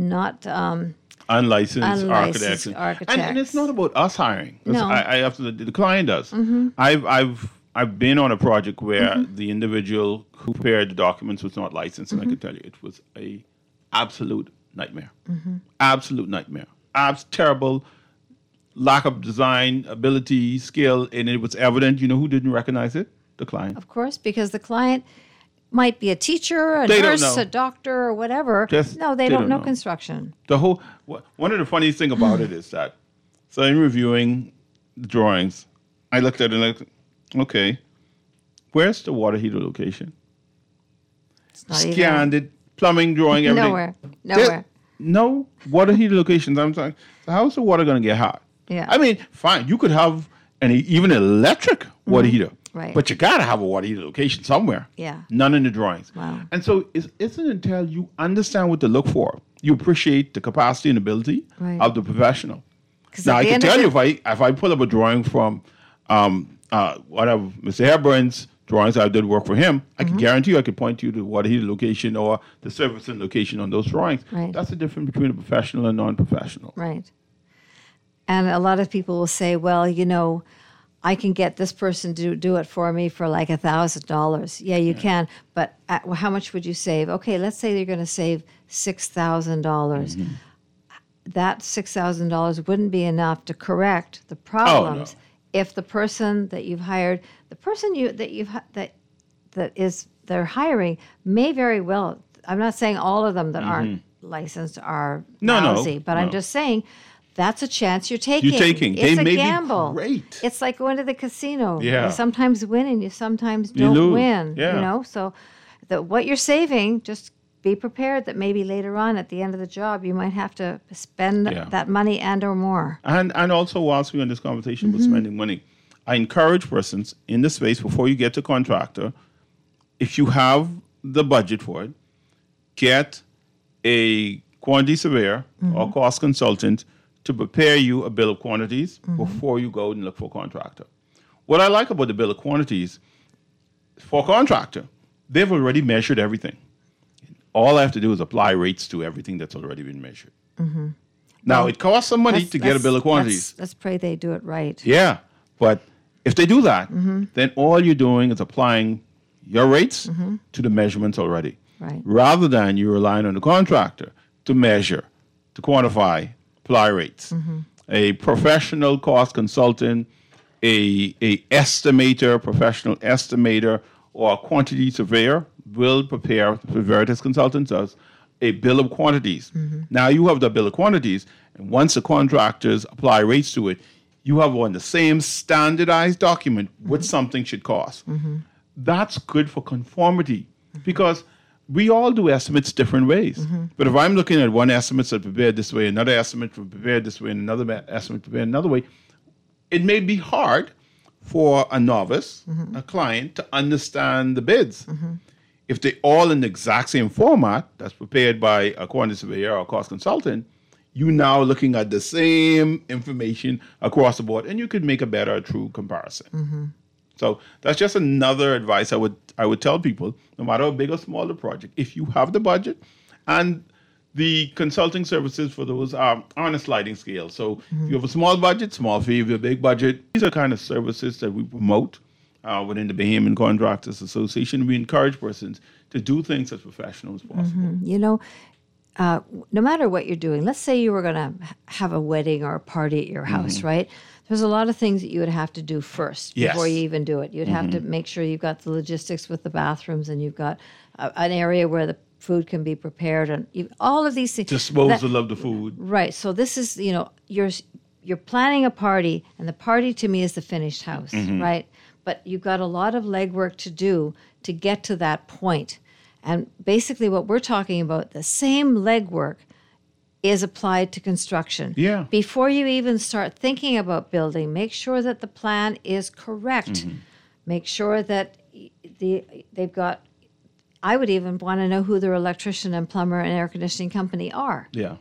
unlicensed architects. And it's not about us hiring. No. I have to. The client does. I've been on a project where the individual who prepared the documents was not licensed, and I can tell you it was a absolute nightmare. Absolute nightmare. Terrible lack of design ability, skill, and it was evident. You know who didn't recognize it? The client. Of course, because the client might be a teacher, a nurse, a doctor, or whatever. They don't know construction. One of the funniest thing about it is that, so in reviewing the drawings, I looked at it and like, okay, where's the water heater location? Scanned it, plumbing drawing, everything. Nowhere. No water heater locations. I'm saying, so how's the water going to get hot? Yeah. I mean, fine, you could have even an electric water heater. Right. But you got to have a water heater location somewhere. Yeah. None in the drawings. Wow. And so it isn't until you understand what to look for, you appreciate the capacity and ability of the professional. Now, I can tell you if I pull up a drawing from whatever, Mr. Hepburn's drawings, I did work for him, I can guarantee you I could point you to the water heater location or the service and location on those drawings. Right. That's the difference between a professional and non-professional. Right. And a lot of people will say, well, I can get this person to do it for me for like $1,000. Yeah, you can. But how much would you save? Okay, let's say you're going to save $6,000. That $6,000 wouldn't be enough to correct the problems if the person that you've hired, the person they're hiring may very well. I'm not saying all of them that aren't licensed are lousy, but I'm just saying. That's a chance you're taking. It's a gamble. Great. It's like going to the casino. Yeah. You sometimes win and you sometimes don't lose. win. Yeah. So what you're saving, just be prepared that maybe later on at the end of the job you might have to spend that money and or more. And also, whilst we're in this conversation about spending money, I encourage persons in the space before you get to contractor, if you have the budget for it, get a quantity surveyor or cost consultant to prepare you a bill of quantities before you go and look for a contractor. What I like about the bill of quantities, for a contractor, they've already measured everything. All I have to do is apply rates to everything that's already been measured. Now, it costs some money to get a bill of quantities. Let's pray they do it right. Yeah, but if they do that, then all you're doing is applying your rates to the measurements already. Right. Rather than you relying on the contractor to measure, to quantify, apply rates. A professional cost consultant, a estimator, professional estimator, or a quantity surveyor will prepare, for Veritas Consultants does, a bill of quantities. Now you have the bill of quantities, and once the contractors apply rates to it, you have on the same standardized document what something should cost. That's good for conformity because we all do estimates different ways. But if I'm looking at one estimate that's prepared this way, another estimate prepared this way, and another estimate prepared another way, it may be hard for a novice, a client, to understand the bids. If they're all in the exact same format that's prepared by a quantity surveyor or a cost consultant, you're now looking at the same information across the board, and you could make a better, true comparison. So that's just another advice I would tell people, no matter how big or small the project, if you have the budget, and the consulting services for those are on a sliding scale. So if you have a small budget, small fee. If you have a big budget, these are kind of services that we promote within the Bahamian Contractors Association. We encourage persons to do things as professional as possible. You know, no matter what you're doing, let's say you were going to have a wedding or a party at your house, right? There's a lot of things that you would have to do first before you even do it. You'd have to make sure you've got the logistics with the bathrooms, and you've got an area where the food can be prepared, and all of these things. Disposal of the food. Right. So this is, you're planning a party, and the party to me is the finished house, right? But you've got a lot of legwork to do to get to that point. And basically what we're talking about, the same legwork is applied to construction. Yeah. Before you even start thinking about building, make sure that the plan is correct. Make sure that they've got, I would even want to know who their electrician and plumber and air conditioning company are. Yeah.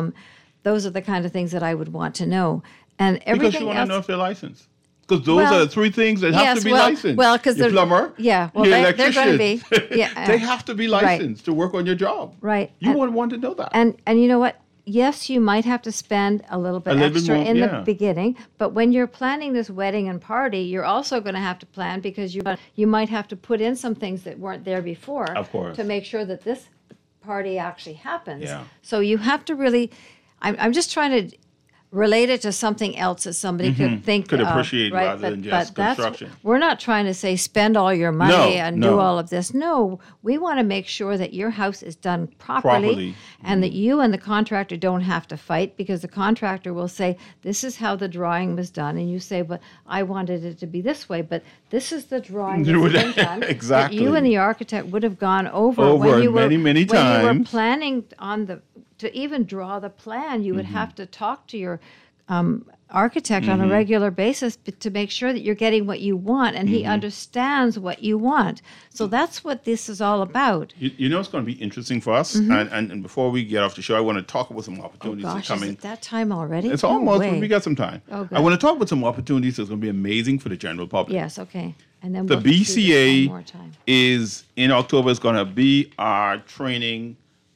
Those are the kind of things that I would want to know. And everything because you want else, to know if they're licensed. Because those are the three things that have to be licensed. Well, because your plumber, they're electrician, going to be. Yeah, they have to be licensed to work on your job. Right. You would want to know that. And you know what? Yes, you might have to spend a little bit extra more, in the beginning, but when you're planning this wedding and party, you're also going to have to plan, because you might have to put in some things that weren't there before, of course, to make sure that this party actually happens. Yeah. So you have to really. I'm just trying to relate it to something else that somebody could think could of, appreciate, right? rather than just construction. We're not trying to say spend all your money and do all of this. No, we want to make sure that your house is done properly. And that you and the contractor don't have to fight, because the contractor will say, this is how the drawing was done, and you say, but I wanted it to be this way, but this is the drawing that's been done. Exactly. That you and the architect would have gone over when you were, many times. When you were planning to even draw the plan, you would have to talk to your architect on a regular basis to make sure that you're getting what you want, and he understands what you want. So that's what this is all about. You know, it's going to be interesting for us. And before we get off the show, I want to talk about some opportunities that are coming. Is it that time already? It's almost, but we got some time. Oh, good. I want to talk about some opportunities that's going to be amazing for the general public. Yes, okay. And then the we'll do this BCA one more time. is in October. Is going to be our training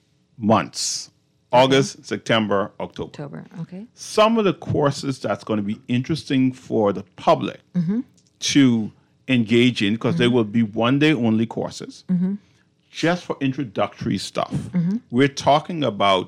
months. August, September, October. Okay. Some of the courses that's going to be interesting for the public to engage in, because they will be one-day-only courses, just for introductory stuff. We're talking about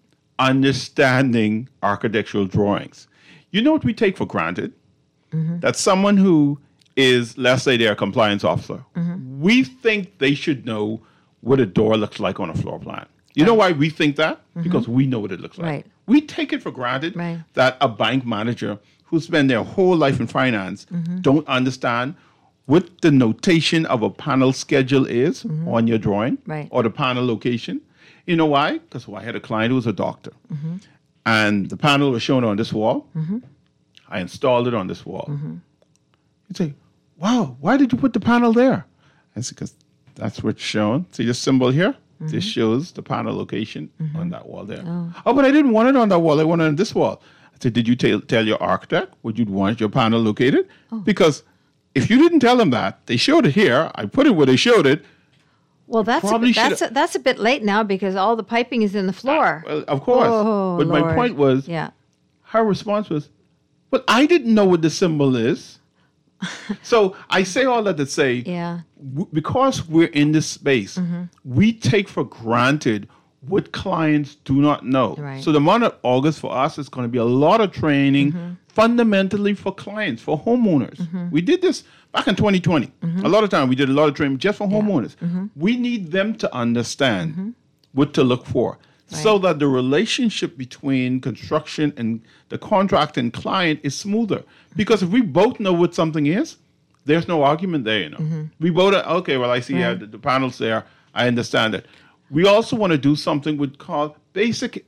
understanding architectural drawings. You know what we take for granted? That someone who is, let's say they're a compliance officer, we think they should know what a door looks like on a floor plan. You know why we think that? Because we know what it looks like. Right. We take it for granted that a bank manager who spent their whole life in finance don't understand what the notation of a panel schedule is on your drawing or the panel location. You know why? Because I had a client who was a doctor, and the panel was shown on this wall. I installed it on this wall. You'd say, wow, why did you put the panel there? I said, because that's what's shown. See this symbol here? This shows the panel location on that wall there. Oh, but I didn't want it on that wall. I wanted it on this wall. I said, did you tell your architect where you'd want your panel located? Because if you didn't tell them that, they showed it here. I put it where they showed it. Well, that's a bit late now, because all the piping is in the floor. Well, of course. Oh, but Lord. my point was, her response was, well, I didn't know what the symbol is. So I say all that to say, because we're in this space, we take for granted what clients do not know. Right. So the month of August for us is going to be a lot of training fundamentally for clients, for homeowners. We did this back in 2020. A lot of time we did a lot of training just for homeowners. We need them to understand what to look for. So that the relationship between construction and the contract and client is smoother. Because if we both know what something is, there's no argument there, you know. We both are, okay, well, I see the panels there. I understand that. We also want to do something we call basic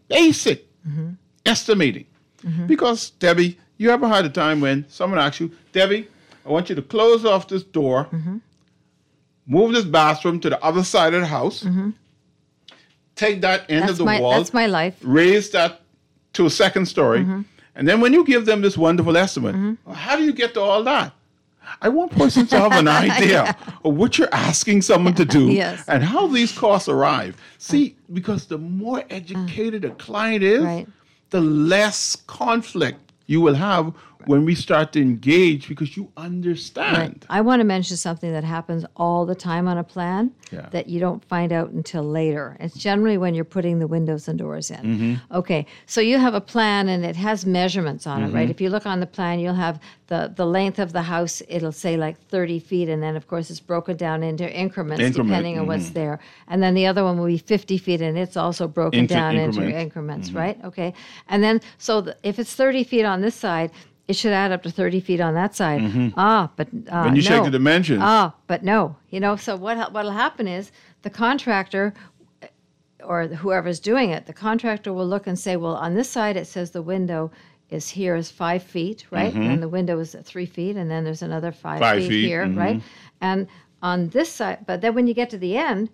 estimating. Because, Debbie, you ever had a time when someone asks you, Debbie, I want you to close off this door, move this bathroom to the other side of the house, take that end of the wall. That's my life. Raise that to a second story. And then when you give them this wonderful estimate, well, how do you get to all that? I want persons to have an idea of what you're asking someone to do and how these costs arrive. See, because the more educated a client is, the less conflict you will have when we start to engage because you understand. I want to mention something that happens all the time on a plan that you don't find out until later. It's generally when you're putting the windows and doors in. Okay, so you have a plan and it has measurements on it, right? If you look on the plan, you'll have the length of the house, it'll say like 30 feet, and then of course it's broken down into increments depending on what's there. And then the other one will be 50 feet and it's also broken down into increments, right? Okay, and then so if it's 30 feet on this side, it should add up to 30 feet on that side. But when you check the dimensions. But no. So what'll happen is the contractor or whoever's doing it, the contractor will look and say, well, on this side it says the window is 5 feet, right? And the window is at 3 feet, and then there's another 5 feet here, right? And on this side, but then when you get to the end,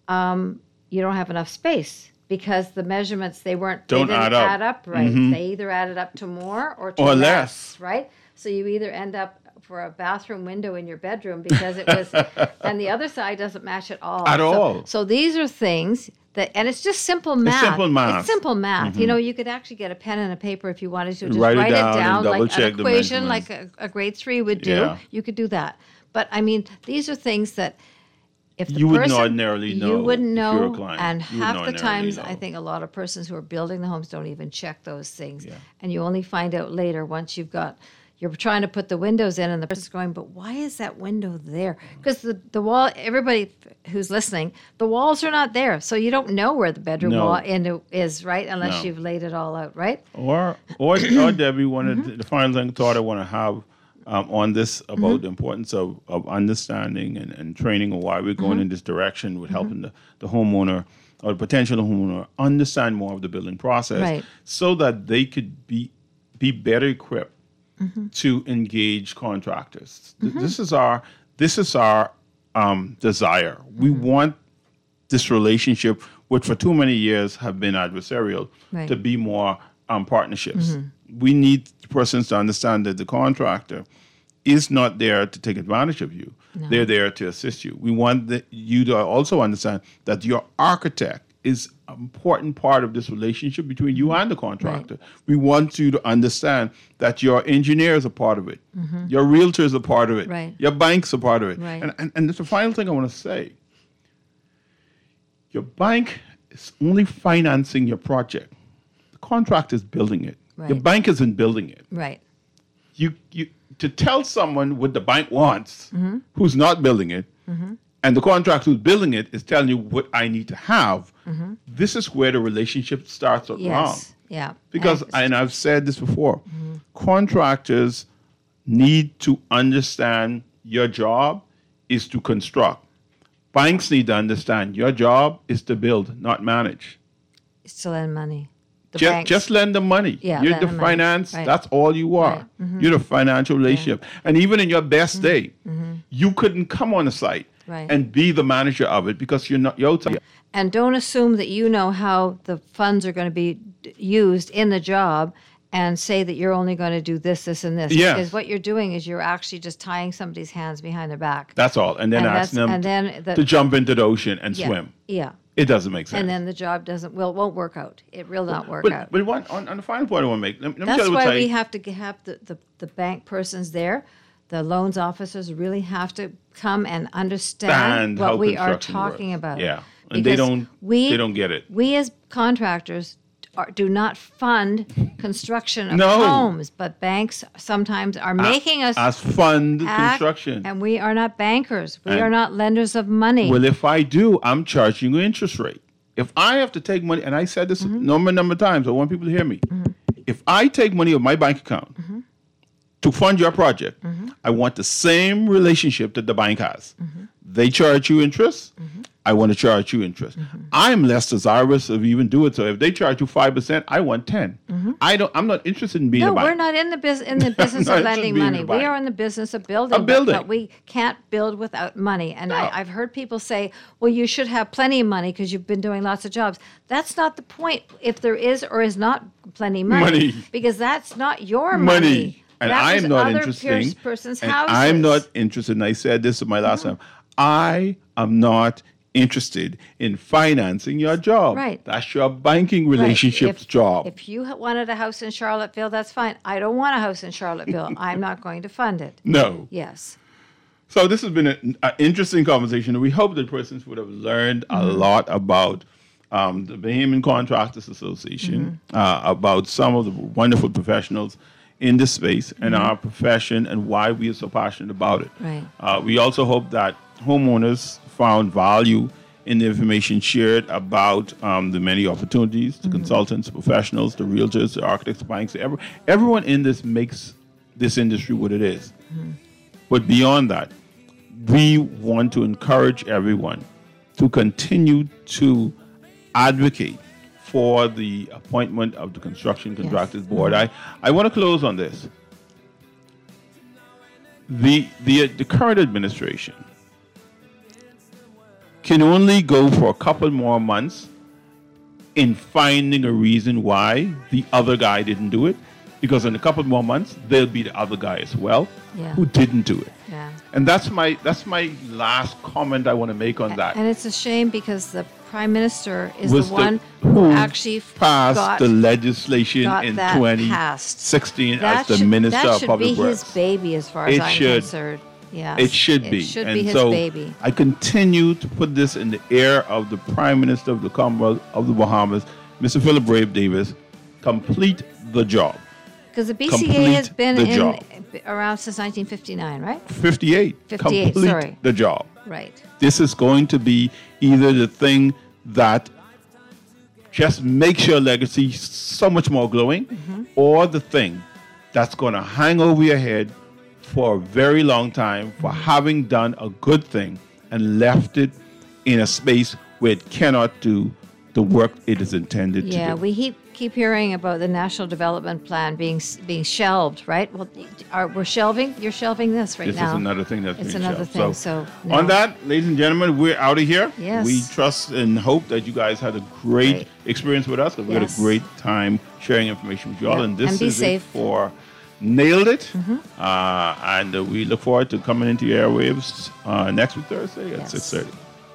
you don't have enough space. Because the measurements, they didn't add up right. They either added up to more or to less, right? So you either end up for a bathroom window in your bedroom because it was, and the other side doesn't match at all. So these are things that, and it's just simple math. It's simple math. You know, you could actually get a pen and a paper if you wanted to. Just write it down like an equation, like a grade 3 would do. Yeah. You could do that. But I mean, these are things that, if the you person, wouldn't ordinarily know. You wouldn't know. If you're a client. And half the times, I think a lot of persons who are building the homes don't even check those things. Yeah. And you only find out later once you're trying to put the windows in and the person's going, but why is that window there? Because the wall, everybody who's listening, the walls are not there. So you don't know where the bedroom wall is, right? Unless you've laid it all out, right? Or Debbie, one of the final thought I want to have on this about the importance of understanding and training and why we're going in this direction with helping the homeowner or the potential homeowner understand more of the building process so that they could be better equipped to engage contractors. This is our desire. We want this relationship, which for too many years have been adversarial, to be more partnerships. We need persons to understand that the contractor is not there to take advantage of you. No. They're there to assist you. We want you to also understand that your architect is an important part of this relationship between you and the contractor. Right. We want you to understand that your engineer is a part of it. Your realtor is a part of it. Right. Your bank's a part of it. Right. And that's the final thing I want to say. Your bank is only financing your project. The contractor is building it. Right. Your bank isn't building it. Right. You to tell someone what the bank wants, who's not building it, and the contractor who's building it is telling you what I need to have. This is where the relationship starts wrong. Yeah. Because, and I've said this before, contractors need to understand your job is to construct. Banks need to understand your job is to build, not manage. It's to lend money. Just lend them money. Yeah, you're the finance. Right. That's all you are. Right. You're the financial relationship. Yeah. And even in your best day, you couldn't come on a site and be the manager of it because you're outside. And don't assume that you know how the funds are going to be used in the job and say that you're only going to do this, this, and this. Yes. Because what you're doing is you're actually just tying somebody's hands behind their back. That's all. And then asking them to jump into the ocean and swim. Yeah. It doesn't make sense. And then the job won't work out. It will not work out. But on the final point I want to make, let me that's why we have to have the bank persons there. The loans officers really have to come and understand what we are talking about. Yeah, and they don't get it. We as contractors do not fund construction of homes, but banks sometimes are making us fund construction. And we are not bankers. We are not lenders of money. Well, if I do, I'm charging you interest rate. If I have to take money, and I said this number of times, I want people to hear me. If I take money of my bank account to fund your project, I want the same relationship that the bank has. They charge you interest. I want to charge you interest. I'm less desirous of even doing so. If they charge you 5%, I want 10. I'm not interested in being a bank. No, we're not in the business of lending money. We are in the business of building. But we can't build without money. And I've heard people say, well, you should have plenty of money because you've been doing lots of jobs. That's not the point. If there is or is not plenty of money. Because that's not your money. And that I'm not other interested. Person's and houses. I'm not interested. And I said this in my last time. I am not interested in financing your job. Right. That's your banking relationship's job. If you wanted a house in Charlottesville, that's fine. I don't want a house in Charlottesville. I'm not going to fund it. No. Yes. So this has been an interesting conversation. We hope that persons would have learned a lot about the Bahamian Contractors Association, about some of the wonderful professionals in this space and our profession and why we are so passionate about it. Right. We also hope that homeowners found value in the information shared about the many opportunities, the consultants, professionals, the realtors, the architects, the banks, everyone in this makes this industry what it is. But beyond that, we want to encourage everyone to continue to advocate for the appointment of the Construction Contractors Board. I want to close on this. The current administration can only go for a couple more months in finding a reason why the other guy didn't do it, because in a couple more months there'll be the other guy as well who didn't do it. Yeah. And that's my last comment I want to make on that. And it's a shame because the Prime Minister is the one who actually passed the legislation in 2016 as the Minister of Public Works. That should be his baby as far as I'm concerned. Yes, it should be. It should be his baby. I continue to put this in the air of the Prime Minister of the Commonwealth of the Bahamas, Mr. Philip Brave Davis. Complete the job. Because the BCA has been around since 1959, right? 58. Complete the job. Right. This is going to be either the thing that just makes your legacy so much more glowing, or the thing that's going to hang over your head for a very long time for having done a good thing and left it in a space where it cannot do the work it is intended to do. Yeah, we keep hearing about the National Development Plan being shelved, right? Well, we're shelving. You're shelving this right now. This is another thing that's being shelved. It's another thing. So on that, ladies and gentlemen, we're out of here. Yes. We trust and hope that you guys had a great experience with us. Because we had a great time sharing information with you all. And this is it for Nailed It. And we look forward to coming into your airwaves next week Thursday at 6:30.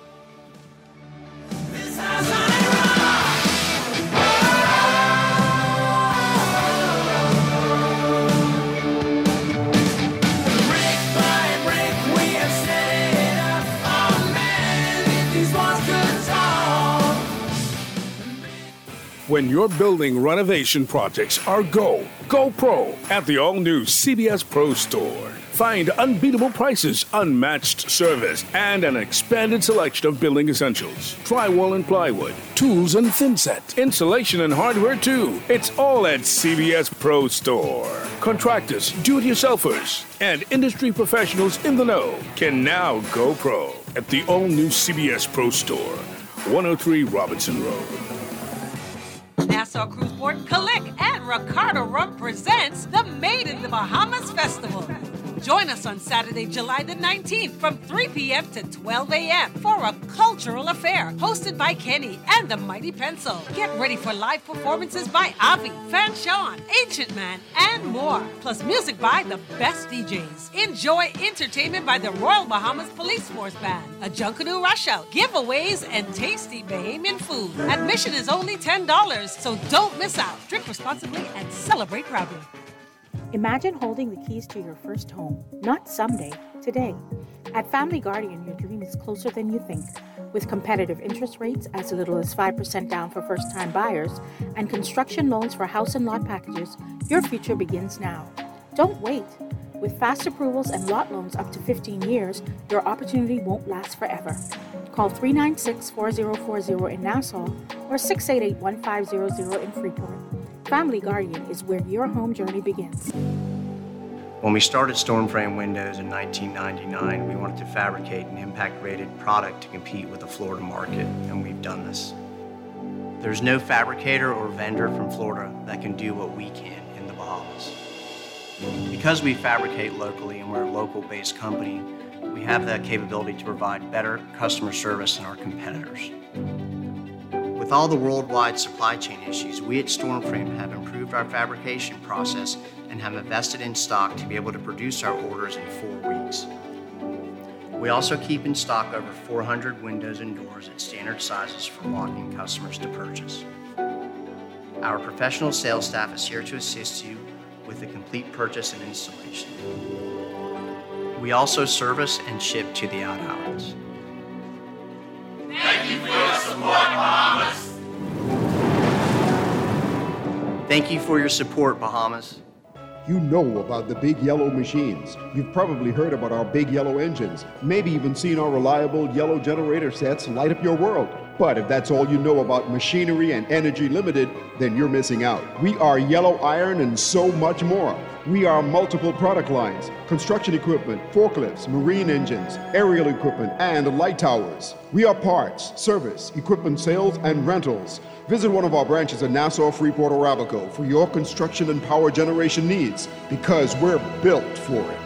When your building renovation projects are go pro at the all-new CBS Pro Store. Find unbeatable prices, unmatched service, and an expanded selection of building essentials. Drywall and plywood, tools and thinset, insulation and hardware too. It's all at CBS Pro Store. Contractors, do-it-yourselfers, and industry professionals in the know can now go pro at the all-new CBS Pro Store, 103 Robinson Road. Nassau Cruise Port, Kalik, and Ricardo Rum presents the Made in the Bahamas Festival. Join us on Saturday, July the 19th from 3 p.m. to 12 a.m. for a cultural affair hosted by Kenny and the Mighty Pencil. Get ready for live performances by Avi, Fan Sean, Ancient Man, and more. Plus music by the best DJs. Enjoy entertainment by the Royal Bahamas Police Force Band, a Junkanoo Rush Out, giveaways, and tasty Bahamian food. Admission is only $10, so don't miss out. Drink responsibly and celebrate proudly. Imagine holding the keys to your first home, not someday, today. At Family Guardian, your dream is closer than you think. With competitive interest rates as little as 5% down for first-time buyers and construction loans for house and lot packages, your future begins now. Don't wait. With fast approvals and lot loans up to 15 years, your opportunity won't last forever. Call 396-4040 in Nassau or 688-1500 in Freeport. Family Guardian is where your home journey begins. When we started Stormframe Windows in 1999, we wanted to fabricate an impact-rated product to compete with the Florida market, and we've done this. There's no fabricator or vendor from Florida that can do what we can in the Bahamas. Because we fabricate locally and we're a local-based company, we have the capability to provide better customer service than our competitors. With all the worldwide supply chain issues, we at Stormframe have improved our fabrication process and have invested in stock to be able to produce our orders in 4 weeks. We also keep in stock over 400 windows and doors at standard sizes for walk-in customers to purchase. Our professional sales staff is here to assist you with the complete purchase and installation. We also service and ship to the outlets. Thank you for your support, Bahamas. Thank you for your support, Bahamas. You know about the Big Yellow machines. You've probably heard about our Big Yellow engines, maybe even seen our reliable yellow generator sets light up your world. But if that's all you know about Machinery and Energy Limited, then you're missing out. We are Yellow Iron and so much more. We are multiple product lines, construction equipment, forklifts, marine engines, aerial equipment, and light towers. We are parts, service, equipment sales, and rentals. Visit one of our branches in Nassau, Freeport, or Abaco for your construction and power generation needs, because we're built for it.